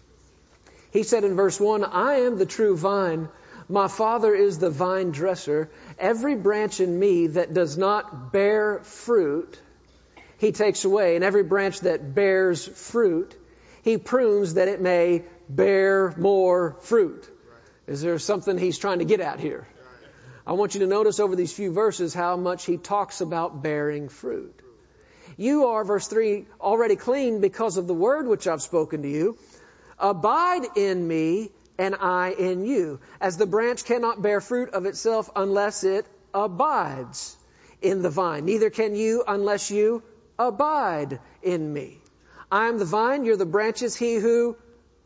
He said in verse one, I am the true vine. My Father is the vine dresser. Every branch in me that does not bear fruit, He takes away. And every branch that bears fruit, He prunes that it may bear more fruit. Is there something He's trying to get at here? I want you to notice over these few verses how much He talks about bearing fruit. You are, verse three, already clean because of the word which I've spoken to you. Abide in me and I in you. As the branch cannot bear fruit of itself unless it abides in the vine. Neither can you unless you abide in me. I am the vine, you're the branches. He who,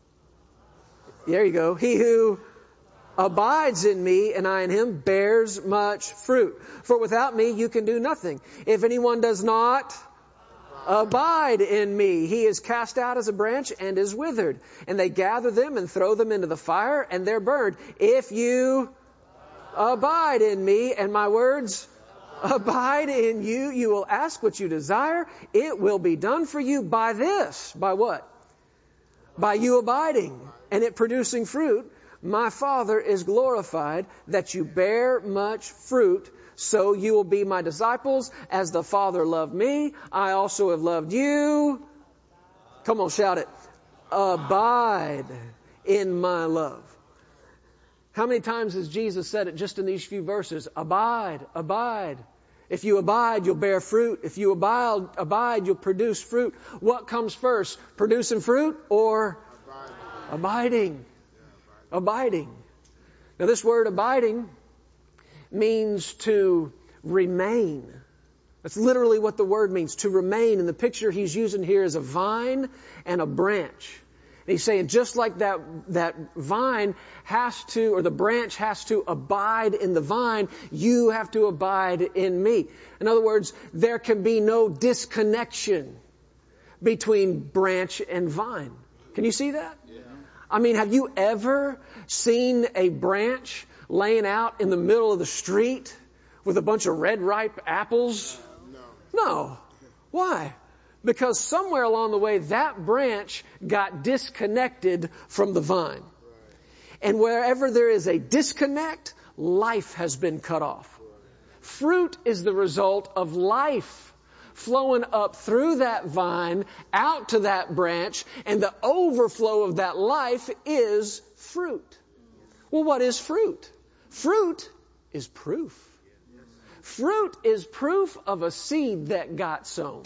there you go, he who abides in me and I in him bears much fruit. For without me you can do nothing. If anyone does not abide in me, he is cast out as a branch and is withered. And they gather them and throw them into the fire and they're burned. If you abide in me and my words abide in you, you will ask what you desire. It will be done for you by this. By what? By you abiding and it producing fruit. My Father is glorified that you bear much fruit. So you will be my disciples as the Father loved me. I also have loved you. Come on, shout it. Abide in my love. How many times has Jesus said it just in these few verses? Abide, abide. If you abide, you'll bear fruit. If you abide, abide, you'll produce fruit. What comes first? Producing fruit or abiding? Abiding. Abiding. Now this word abiding means to remain. That's literally what the word means, to remain. And the picture he's using here is a vine and a branch. And he's saying just like that, that vine has to, or the branch has to abide in the vine, you have to abide in me. In other words, there can be no disconnection between branch and vine. Can you see that? Yeah. I mean, have you ever seen a branch laying out in the middle of the street with a bunch of red ripe apples? No. No. Why? Because somewhere along the way that branch got disconnected from the vine. And wherever there is a disconnect, life has been cut off. Fruit is the result of life flowing up through that vine, out to that branch, and the overflow of that life is fruit. Well, what is fruit? Fruit is proof. Fruit is proof of a seed that got sown.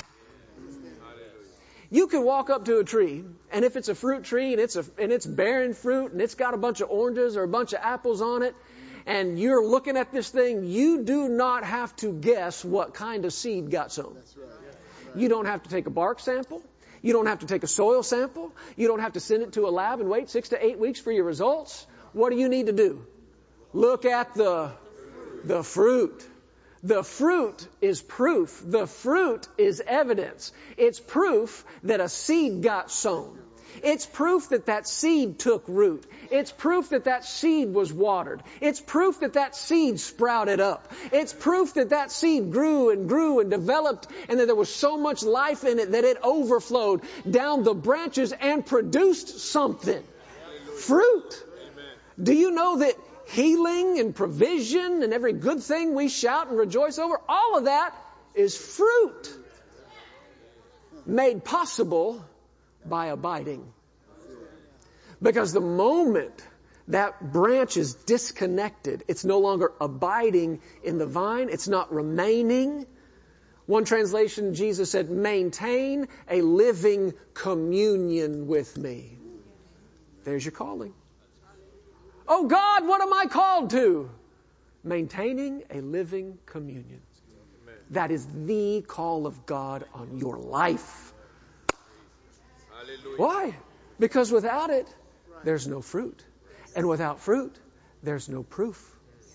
You can walk up to a tree, and if it's a fruit tree and it's a, and it's bearing fruit and it's got a bunch of oranges or a bunch of apples on it, and you're looking at this thing, you do not have to guess what kind of seed got sown. You don't have to take a bark sample. You don't have to take a soil sample. You don't have to send it to a lab and wait six to eight weeks for your results. What do you need to do? Look at the, the fruit. The fruit is proof. The fruit is evidence. It's proof that a seed got sown. It's proof that that seed took root. It's proof that that seed was watered. It's proof that that seed sprouted up. It's proof that that seed grew and grew and developed and that there was so much life in it that it overflowed down the branches and produced something. Fruit. Do you know that healing and provision and every good thing we shout and rejoice over, all of that is fruit made possible by abiding. Because the moment that branch is disconnected, it's no longer abiding in the vine, it's not remaining. One translation, Jesus said, maintain a living communion with me. There's your calling. Oh God, what am I called to? Maintaining a living communion. That is the call of God on your life. Hallelujah. Why? Because without it, there's no fruit. And without fruit, there's no proof.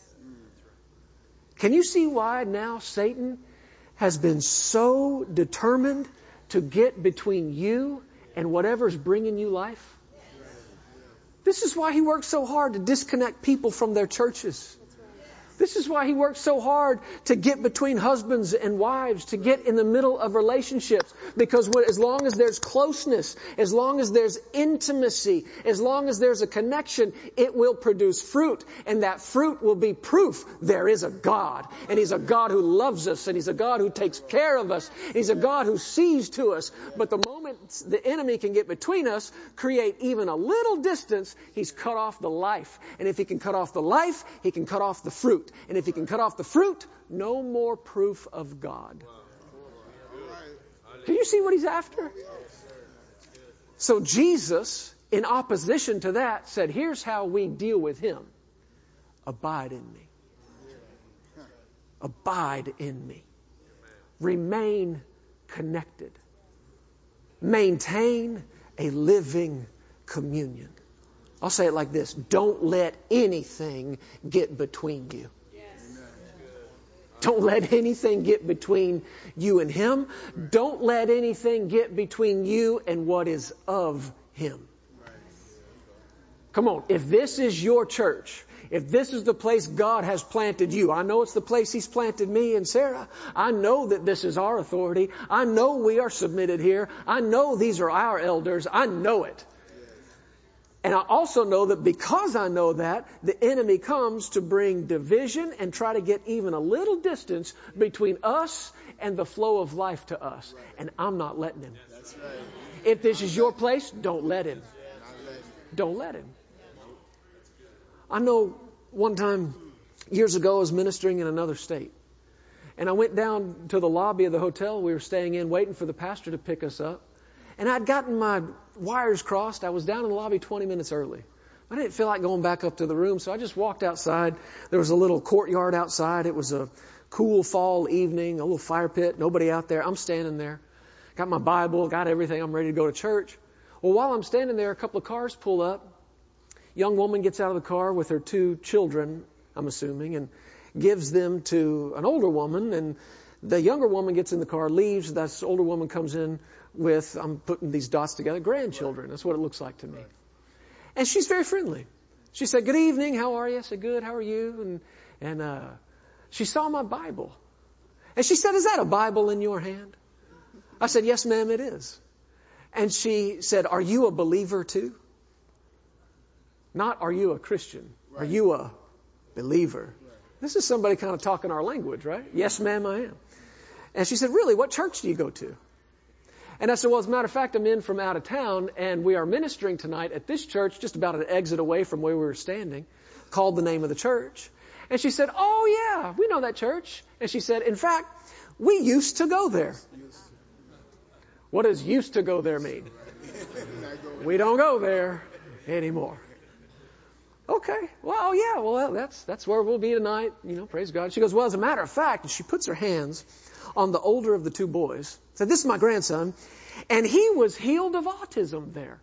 Can you see why now Satan has been so determined to get between you and whatever's bringing you life? This is why he works so hard to disconnect people from their churches. This is why he works so hard to get between husbands and wives, to get in the middle of relationships. Because when, as long as there's closeness, as long as there's intimacy, as long as there's a connection, it will produce fruit. And that fruit will be proof there is a God. And He's a God who loves us. And He's a God who takes care of us. He's a God who sees to us. But the moment the enemy can get between us, create even a little distance, he's cut off the life. And if he can cut off the life, he can cut off the fruit. And if he can cut off the fruit, no more proof of God. Do you see what he's after? So Jesus, in opposition to that, said, here's how we deal with him. Abide in me. Abide in me. Remain connected. Maintain a living communion. I'll say it like this. Don't let anything get between you. Don't let anything get between you and him. Don't let anything get between you and what is of him. Come on. If this is your church, if this is the place God has planted you, I know it's the place He's planted me and Sarah. I know that this is our authority. I know we are submitted here. I know these are our elders. I know it. And I also know that because I know that, the enemy comes to bring division and try to get even a little distance between us and the flow of life to us. And I'm not letting him. If this is your place, don't let him. Don't let him. I know one time, years ago, I was ministering in another state. And I went down to the lobby of the hotel we were staying in, waiting for the pastor to pick us up. And I'd gotten my wires crossed. I was down in the lobby twenty minutes early. I didn't feel like going back up to the room, so I just walked outside. There was a little courtyard outside. It was a cool fall evening, a little fire pit, nobody out there. I'm standing there. Got my Bible, got everything. I'm ready to go to church. Well, while I'm standing there, a couple of cars pull up. Young woman gets out of the car with her two children, I'm assuming, and gives them to an older woman. And the younger woman gets in the car, leaves. That older woman comes in with, I'm putting these dots together, grandchildren. That's what it looks like to me. And she's very friendly. She said, good evening, how are you? I said, good, how are you? And and uh, she saw my Bible. And she said, is that a Bible in your hand? I said, yes, ma'am, it is. And she said, are you a believer too? Not, are you a Christian? Are you a believer? This is somebody kind of talking our language, right? Yes, ma'am, I am. And she said, really, what church do you go to? And I said, well, as a matter of fact, I'm in from out of town, and we are ministering tonight at this church, just about an exit away from where we were standing, called the name of the church. And she said, oh, yeah, we know that church. And she said, in fact, we used to go there. What does used to go there mean? We don't go there anymore. Okay, well, yeah, well, that's that's where we'll be tonight. You know, praise God. She goes, well, as a matter of fact, and she puts her hands on the older of the two boys. Said, this is my grandson. And he was healed of autism there.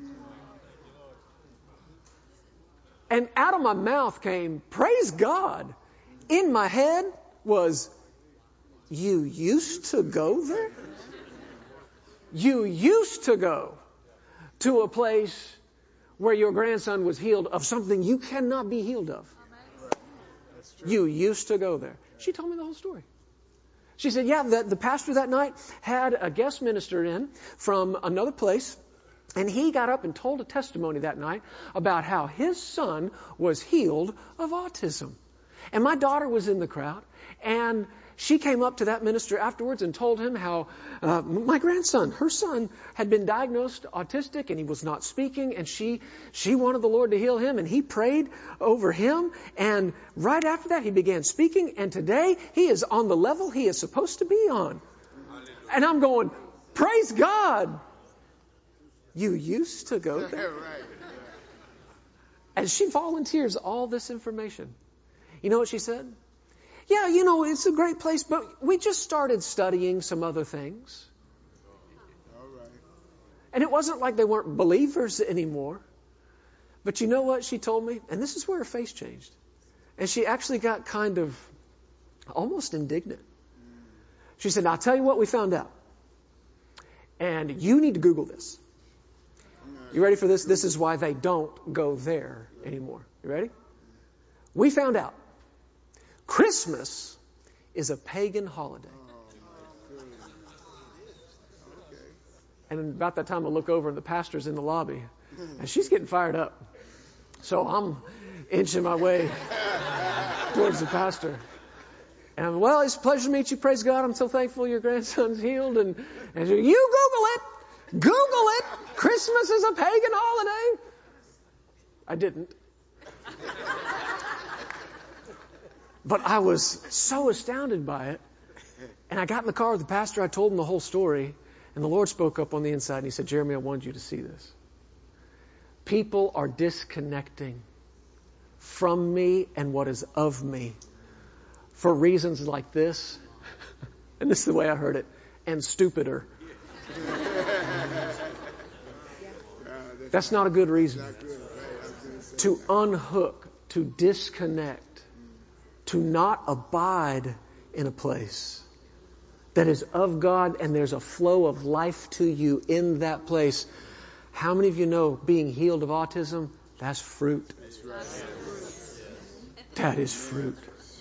And out of my mouth came, praise God. In my head was, you used to go there? You used to go to a place where your grandson was healed of something you cannot be healed of. You used to go there. She told me the whole story. She said, yeah, the, the pastor that night had a guest minister in from another place. And he got up and told a testimony that night about how his son was healed of autism. And my daughter was in the crowd, and she came up to that minister afterwards and told him how uh, my grandson, her son, had been diagnosed autistic and he was not speaking, and she she wanted the Lord to heal him, and he prayed over him, and right after that he began speaking, and today he is on the level he is supposed to be on. And I'm going, praise God. You used to go there. And she volunteers all this information. You know what she said? Yeah, you know, it's a great place, but we just started studying some other things. All right. And it wasn't like they weren't believers anymore. But you know what she told me? And this is where her face changed. And she actually got kind of almost indignant. She said, now, I'll tell you what we found out. And you need to Google this. You ready for this? This is why they don't go there anymore. You ready? We found out Christmas is a pagan holiday. And about that time I look over and the pastor's in the lobby and she's getting fired up. So I'm inching my way towards the pastor. And I'm, well, it's a pleasure to meet you. Praise God. I'm so thankful your grandson's healed. And, and you Google it. Google it. Christmas is a pagan holiday. I didn't. But I was so astounded by it. And I got in the car with the pastor. I told him the whole story. And the Lord spoke up on the inside. And he said, Jeremy, I wanted you to see this. People are disconnecting from me and what is of me for reasons like this. And this is the way I heard it. And stupider. That's not a good reason. To unhook, to disconnect, to not abide in a place that is of God and there's a flow of life to you in that place. How many of you know being healed of autism, that's fruit? That is fruit.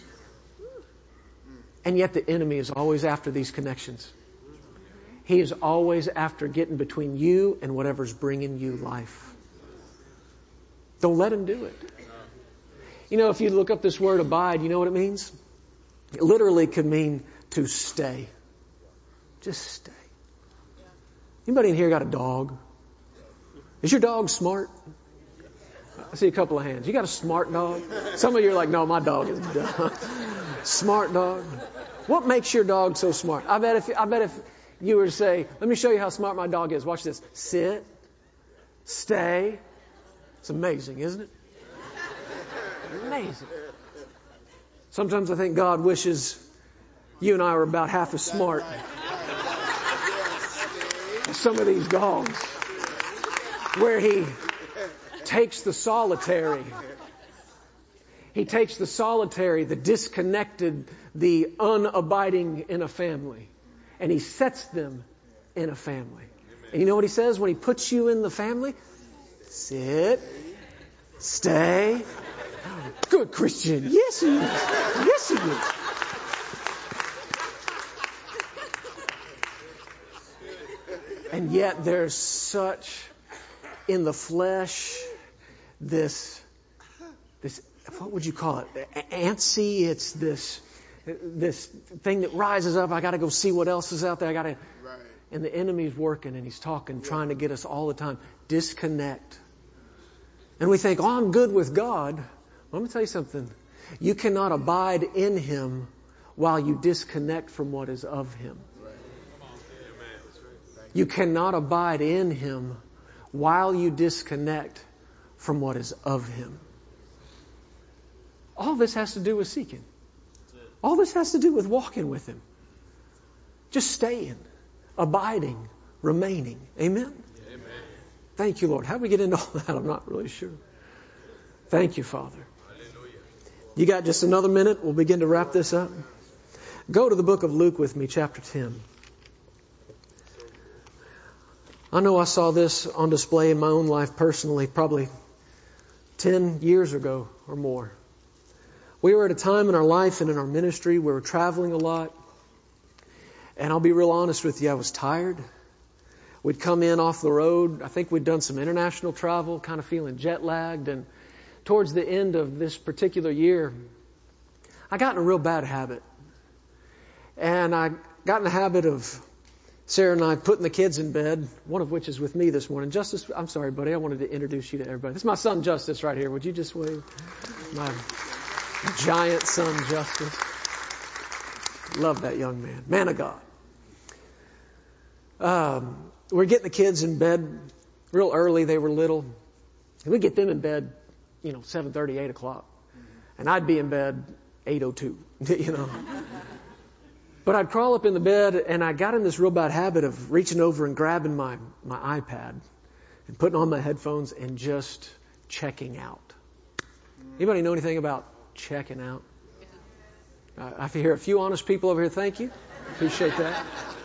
And yet the enemy is always after these connections. He is always after getting between you and whatever's bringing you life. Don't let him do it. You know, if you look up this word abide, you know what it means? It literally could mean to stay. Just stay. Anybody in here got a dog? Is your dog smart? I see a couple of hands. You got a smart dog? Some of you are like, no, my dog is dumb. Smart dog. What makes your dog so smart? I bet if I bet if you were to say, let me show you how smart my dog is. Watch this. Sit. Stay. It's amazing, isn't it? Amazing. Sometimes I think God wishes you and I were about half as smart as some of these dogs, where he takes the solitary. He takes the solitary, the disconnected, the unabiding in a family, and he sets them in a family. And you know what he says when he puts you in the family? Sit. Stay. Good Christian. Yes, he is. Yes, he is. And yet there's such in the flesh this this what would you call it? Antsy. It's this this thing that rises up. I got to go see what else is out there. I got to. Right. And the enemy's working and he's talking, yeah. trying to get us all the time. Disconnect. And we think, oh, I'm good with God. Well, let me tell you something. You cannot abide in him while you disconnect from what is of him. You cannot abide in him while you disconnect from what is of him. All this has to do with seeking. All this has to do with walking with him. Just staying, abiding, remaining. Amen? Amen. Thank you, Lord. How do we get into all that? I'm not really sure. Thank you, Father. Hallelujah. You got just another minute? We'll begin to wrap this up. Go to the book of Luke with me, chapter ten. I know I saw this on display in my own life personally, probably ten years ago or more. We were at a time in our life and in our ministry, we were traveling a lot. And I'll be real honest with you, I was tired. We'd come in off the road. I think we'd done some international travel, kind of feeling jet lagged. And towards the end of this particular year, I got in a real bad habit. And I got in the habit of Sarah and I putting the kids in bed, one of which is with me this morning. Justice, I'm sorry, buddy. I wanted to introduce you to everybody. This is my son, Justice, right here. Would you just wave? My giant son, Justice. Love that young man. Man of God. Um, we're getting the kids in bed real early. They were little. And we'd get them in bed, you know, seven thirty, eight o'clock. And I'd be in bed eight oh two, you know. But I'd crawl up in the bed, and I got in this real bad habit of reaching over and grabbing my, my iPad and putting on my headphones and just checking out. Anybody know anything about checking out? Uh, I hear a few honest people over here. Thank you. Appreciate that.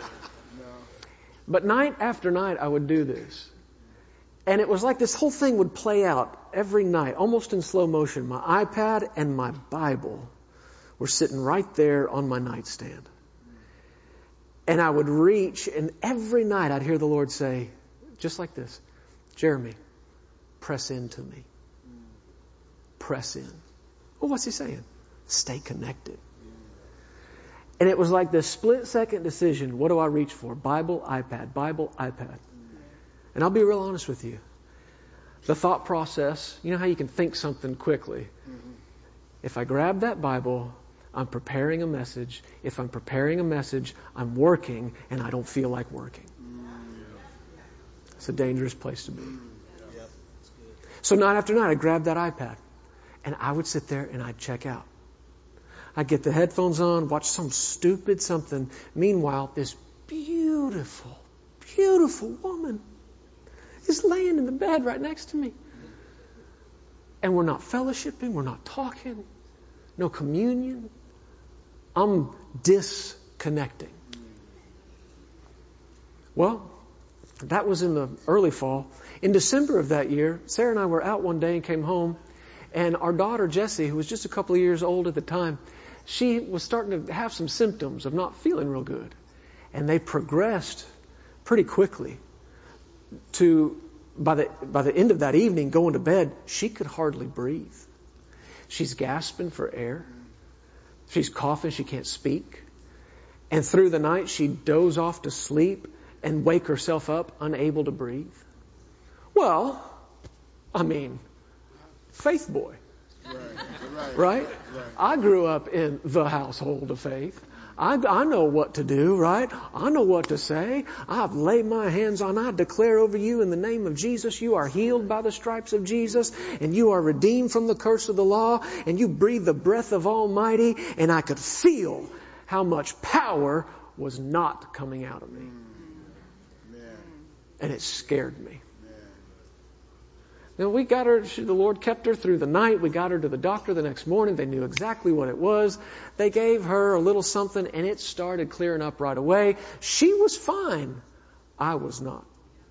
But night after night, I would do this. And it was like this whole thing would play out every night, almost in slow motion. My iPad and my Bible were sitting right there on my nightstand. And I would reach, and every night I'd hear the Lord say, just like this, Jeremy, press into me. Press in. Well, what's he saying? Stay connected. And it was like this split second decision. What do I reach for? Bible, iPad, Bible, iPad. And I'll be real honest with you. The thought process, you know how you can think something quickly. Mm-hmm. If I grab that Bible, I'm preparing a message. If I'm preparing a message, I'm working, and I don't feel like working. It's a dangerous place to be. So night after night, I'd grab that iPad, and I would sit there and I'd check out. I'd get the headphones on, watch some stupid something. Meanwhile, this beautiful, beautiful woman is laying in the bed right next to me. And we're not fellowshipping, we're not talking, no communion. I'm disconnecting. Well, that was in the early fall. In December of that year, Sarah and I were out one day and came home, and our daughter Jessie, who was just a couple of years old at the time, she was starting to have some symptoms of not feeling real good. And they progressed pretty quickly to, by the, by the end of that evening, going to bed, she could hardly breathe. She's gasping for air. She's coughing. She can't speak. And through the night, she'd doze off to sleep and wake herself up unable to breathe. Well, I mean, faith boy. Right, right, right? right? I grew up in the household of faith. I, I know what to do, right? I know what to say. I've laid my hands on, I declare over you in the name of Jesus, you are healed by the stripes of Jesus, and you are redeemed from the curse of the law, and you breathe the breath of Almighty, and I could feel how much power was not coming out of me. And it scared me. Now we got her, she, the Lord kept her through the night. We got her to the doctor the next morning. They knew exactly what it was. They gave her a little something and it started clearing up right away. She was fine. I was not.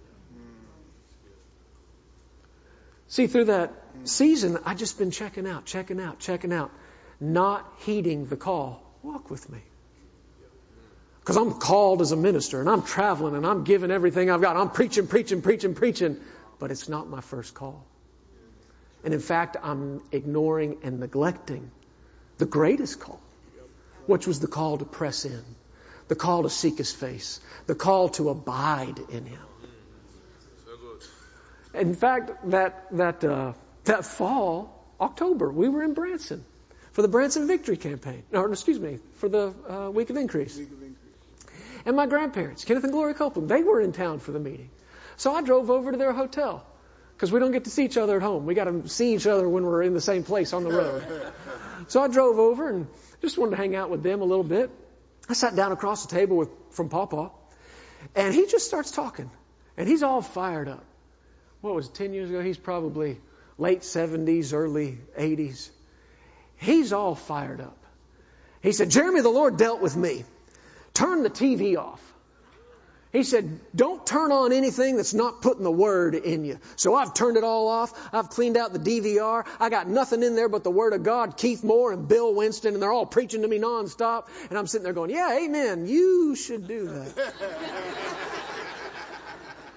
See, through that season, I just been checking out, checking out, checking out, not heeding the call. Walk with me. Because I'm called as a minister and I'm traveling and I'm giving everything I've got. I'm preaching, preaching, preaching, preaching. But it's not my first call. And in fact, I'm ignoring and neglecting the greatest call, which was the call to press in, the call to seek His face, the call to abide in Him. In fact, that that uh, that fall, October, we were in Branson for the Branson Victory Campaign. Or excuse me, for the uh, Week of Increase. Week of Increase. And my grandparents, Kenneth and Gloria Copeland, they were in town for the meeting. So I drove over to their hotel because we don't get to see each other at home. We got to see each other when we're in the same place on the road. So I drove over and just wanted to hang out with them a little bit. I sat down across the table with from Pawpaw, and he just starts talking, and he's all fired up. What was it, ten years ago? He's probably late seventies, early eighties. He's all fired up. He said, Jeremy, the Lord dealt with me. Turn the T V off. He said, don't turn on anything that's not putting the Word in you. So I've turned it all off. I've cleaned out the D V R. I got nothing in there but the Word of God, Keith Moore and Bill Winston, and they're all preaching to me nonstop. And I'm sitting there going, yeah, amen. You should do that.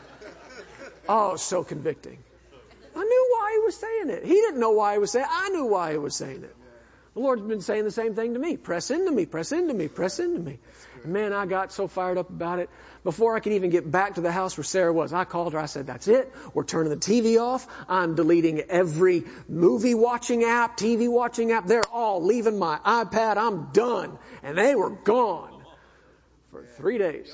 Oh, so convicting. I knew why he was saying it. He didn't know why he was saying it. I knew why he was saying it. The Lord's been saying the same thing to me. Press into me, press into me, press into me. And man, I got so fired up about it. Before I could even get back to the house where Sarah was, I called her. I said, that's it. We're turning the T V off. I'm deleting every movie watching app, T V watching app. They're all leaving my iPad. I'm done. And they were gone for three days.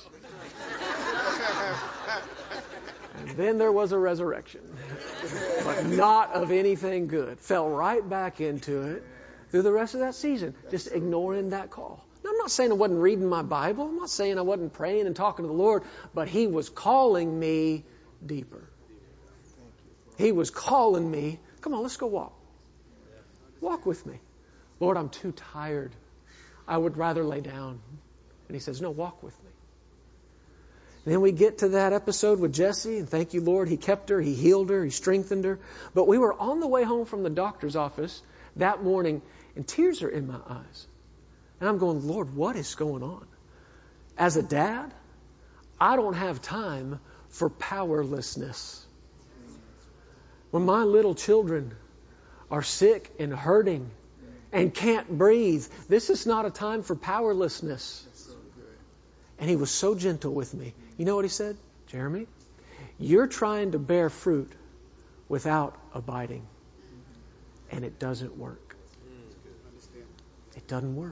And then there was a resurrection, but not of anything good. Fell right back into it through the rest of that season, just ignoring that call. Now, I'm not saying I wasn't reading my Bible. I'm not saying I wasn't praying and talking to the Lord, but He was calling me deeper. He was calling me, come on, let's go walk. Walk with me. Lord, I'm too tired. I would rather lay down. And He says, no, walk with me. And then we get to that episode with Jessie, and thank you, Lord, He kept her, He healed her, He strengthened her. But we were on the way home from the doctor's office that morning, and tears are in my eyes. And I'm going, Lord, what is going on? As a dad, I don't have time for powerlessness. When my little children are sick and hurting and can't breathe, this is not a time for powerlessness. And He was so gentle with me. You know what He said? Jeremy, you're trying to bear fruit without abiding. And it doesn't work. It doesn't work.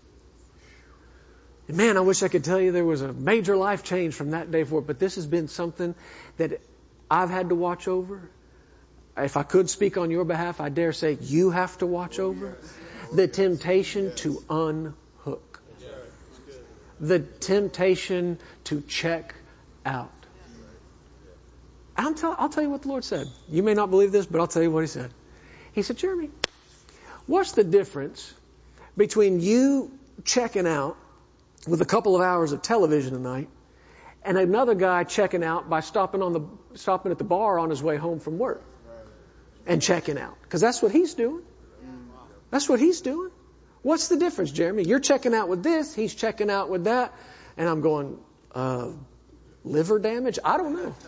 And man, I wish I could tell you there was a major life change from that day forward, but this has been something that I've had to watch over. If I could speak on your behalf, I dare say you have to watch over. The temptation to unhook. The temptation to check out. I'll tell, I'll tell you what the Lord said. You may not believe this, but I'll tell you what He said. He said, Jeremy, what's the difference between you checking out with a couple of hours of television a night and another guy checking out by stopping on the stopping at the bar on his way home from work and checking out? Because that's what he's doing. That's what he's doing. What's the difference, Jeremy? You're checking out with this, he's checking out with that. And I'm going, uh, liver damage? I don't know.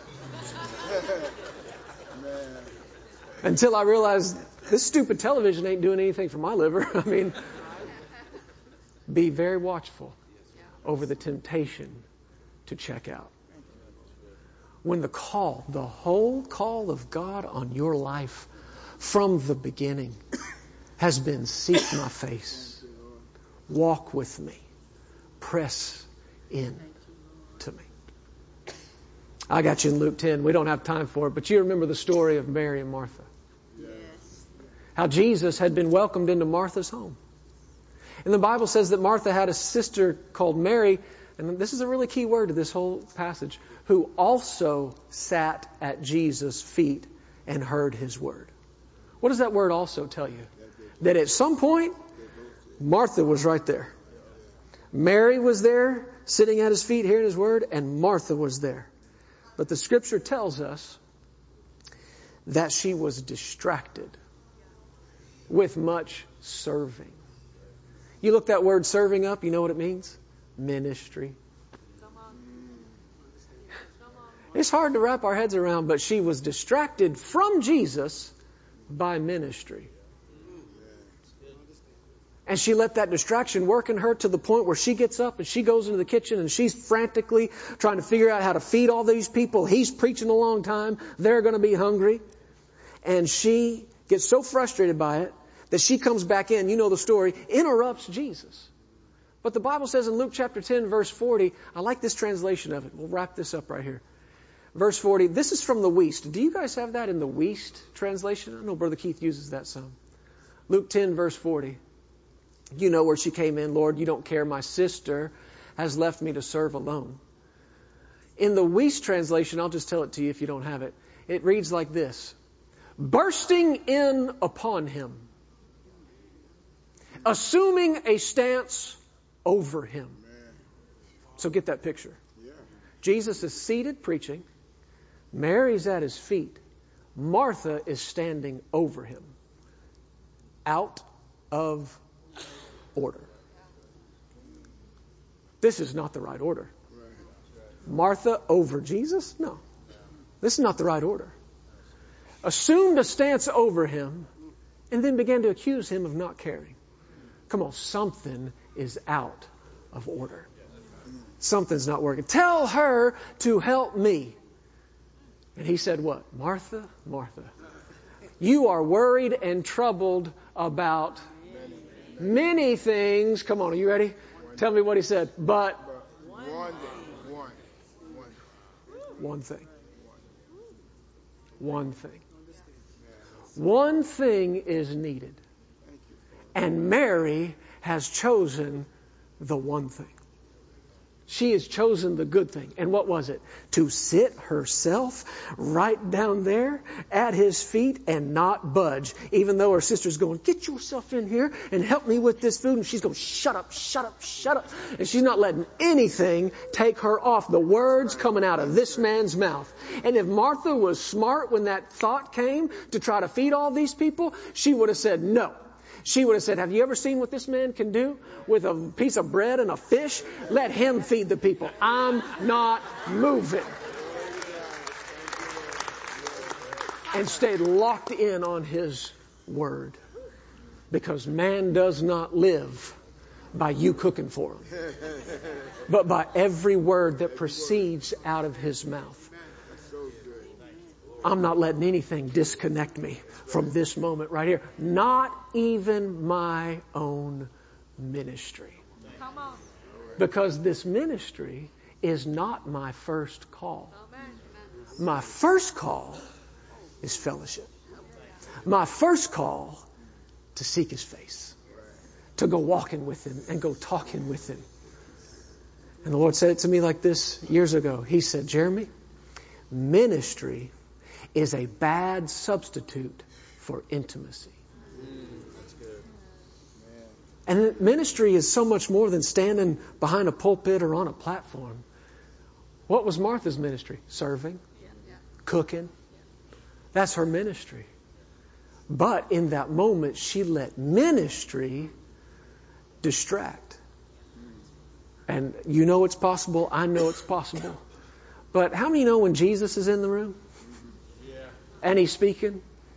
Until I realized this stupid television ain't doing anything for my liver. I mean, be very watchful over the temptation to check out. When the call, the whole call of God on your life from the beginning has been seek my face, walk with me, press in to me. I got you in Luke ten. We don't have time for it, but you remember the story of Mary and Martha. Yes. How Jesus had been welcomed into Martha's home. And the Bible says that Martha had a sister called Mary, and this is a really key word to this whole passage, who also sat at Jesus' feet and heard His word. What does that word also tell you? That at some point, Martha was right there. Mary was there, sitting at His feet, hearing His word, and Martha was there. But the Scripture tells us that she was distracted with much serving. You look that word serving up, you know what it means? Ministry. It's hard to wrap our heads around, but she was distracted from Jesus by ministry. And she let that distraction work in her to the point where she gets up and she goes into the kitchen and she's frantically trying to figure out how to feed all these people. He's preaching a long time. They're going to be hungry. And she gets so frustrated by it that she comes back in, you know the story, interrupts Jesus. But the Bible says in Luke chapter ten, verse forty, I like this translation of it. We'll wrap this up right here. Verse forty, this is from the Wuest. Do you guys have that in the Wuest translation? I know Brother Keith uses that some. Luke ten, verse forty. You know where she came in, Lord, you don't care. My sister has left me to serve alone. In the Wuest translation, I'll just tell it to you if you don't have it. It reads like this. Bursting in upon him, assuming a stance over him. So get that picture. Jesus is seated preaching. Mary's at His feet. Martha is standing over Him. Out of order. This is not the right order. Martha over Jesus? No. This is not the right order. Assumed a stance over him and then began to accuse him of not caring. Come on, something is out of order. Something's not working. Tell her to help me. And he said what? Martha, Martha, you are worried and troubled about many things. Come on, are you ready? Tell me what he said. But One, one, one. one thing. One thing. One thing is needed. And Mary has chosen the one thing. She has chosen the good thing. And what was it? To sit herself right down there at his feet and not budge. Even though her sister's going, get yourself in here and help me with this food. And she's going, shut up, shut up, shut up. And she's not letting anything take her off the words coming out of this man's mouth. And if Martha was smart when that thought came to try to feed all these people, she would have said no. She would have said, have you ever seen what this man can do with a piece of bread and a fish? Let him feed the people. I'm not moving. And stayed locked in on his word. Because man does not live by you cooking for him, but by every word that proceeds out of his mouth. I'm not letting anything disconnect me from this moment right here. Not even my own ministry. Come on. Because this ministry is not my first call. My first call is fellowship. My first call to seek his face. To go walking with him and go talking with him. And the Lord said it to me like this years ago. He said, Jeremy, ministry is a bad substitute for intimacy. That's good. And ministry is so much more than standing behind a pulpit or on a platform. What was Martha's ministry? Serving, cooking. That's her ministry. But in that moment, she let ministry distract. And you know it's possible. I know it's possible. But how many know when Jesus is in the room? And he's speaking,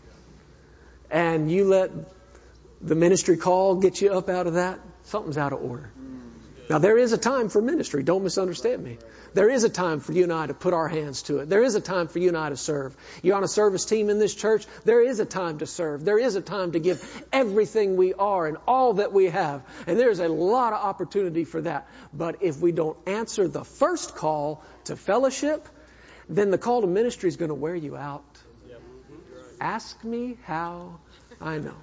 and you let the ministry call get you up out of that, something's out of order. Now, there is a time for ministry. Don't misunderstand me. There is a time for you and I to put our hands to it. There is a time for you and I to serve. You're on a service team in this church. There is a time to serve. There is a time to give everything we are and all that we have. And there's a lot of opportunity for that. But if we don't answer the first call to fellowship, then the call to ministry is going to wear you out. Ask me how I know.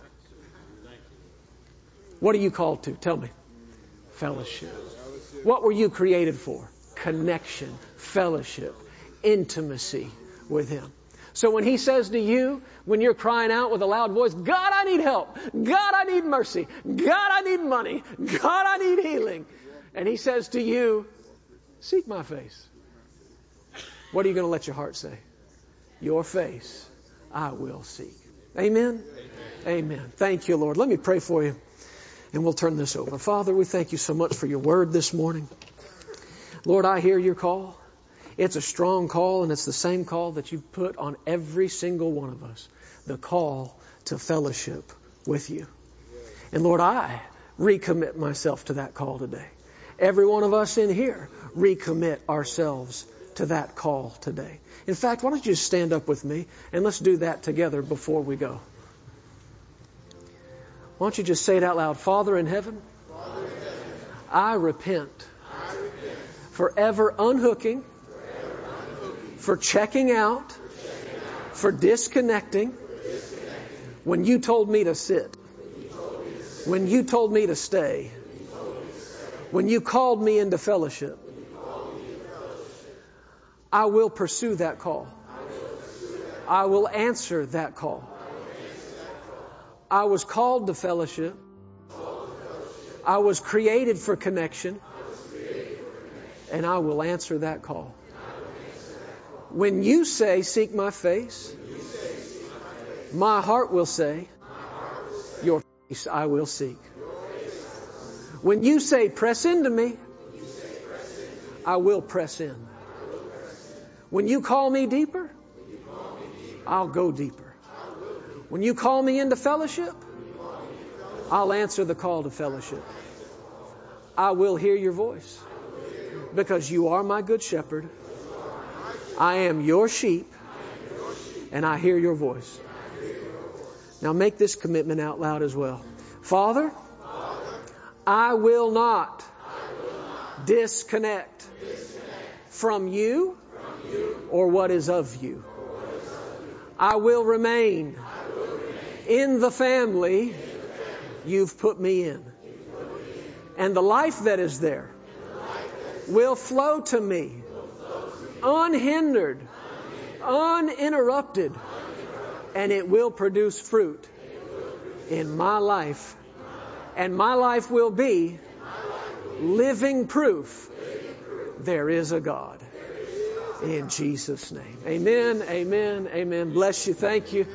What are you called to? Tell me. Fellowship. What were you created for? Connection, fellowship, intimacy with him. So when he says to you, when you're crying out with a loud voice, God, I need help. God, I need mercy. God, I need money. God, I need healing. And he says to you, seek my face. What are you going to let your heart say? Your face I will seek. Amen? Amen? Amen. Thank you, Lord. Let me pray for you, and we'll turn this over. Father, we thank you so much for your word this morning. Lord, I hear your call. It's a strong call, and it's the same call that you put on every single one of us. The call to fellowship with you. And Lord, I recommit myself to that call today. Every one of us in here recommit ourselves to that call today. In fact, why don't you just stand up with me and let's do that together before we go. Why don't you just say it out loud? Father in heaven, Father in heaven, I repent, I repent forever unhooking, forever unhooking, for checking out, for checking out, for disconnecting, for disconnecting, when you told me to sit, when you told me to sit, when you told me to stay, when you told me to stay, when you called me into fellowship. when you called me to fellowship. I will pursue that call. I will pursue that. I will answer that call. I will answer that call. I was called to fellowship. Called to fellowship. I was created for connection. I was created for connection. And I will answer that call. I will answer that call. When you say, seek my face, You say, seek my face. my heart will say, My heart will say, your face I will seek. Your face I will seek. When you say, press into me, When you say, press in, I will press in. I will press in. When you call me deeper, When I'll go deeper. When you call me into fellowship, I'll answer the call to fellowship. I will hear your voice because you are my good shepherd. I am your sheep and I hear your voice. Now make this commitment out loud as well. Father, I will not disconnect from you or what is of you. I will remain in the family you've put me in. And the life that is there will flow to me unhindered, uninterrupted, and it will produce fruit in my life. And my life will be living proof there is a God. In Jesus' name. Amen, amen, amen. Bless you. Thank you.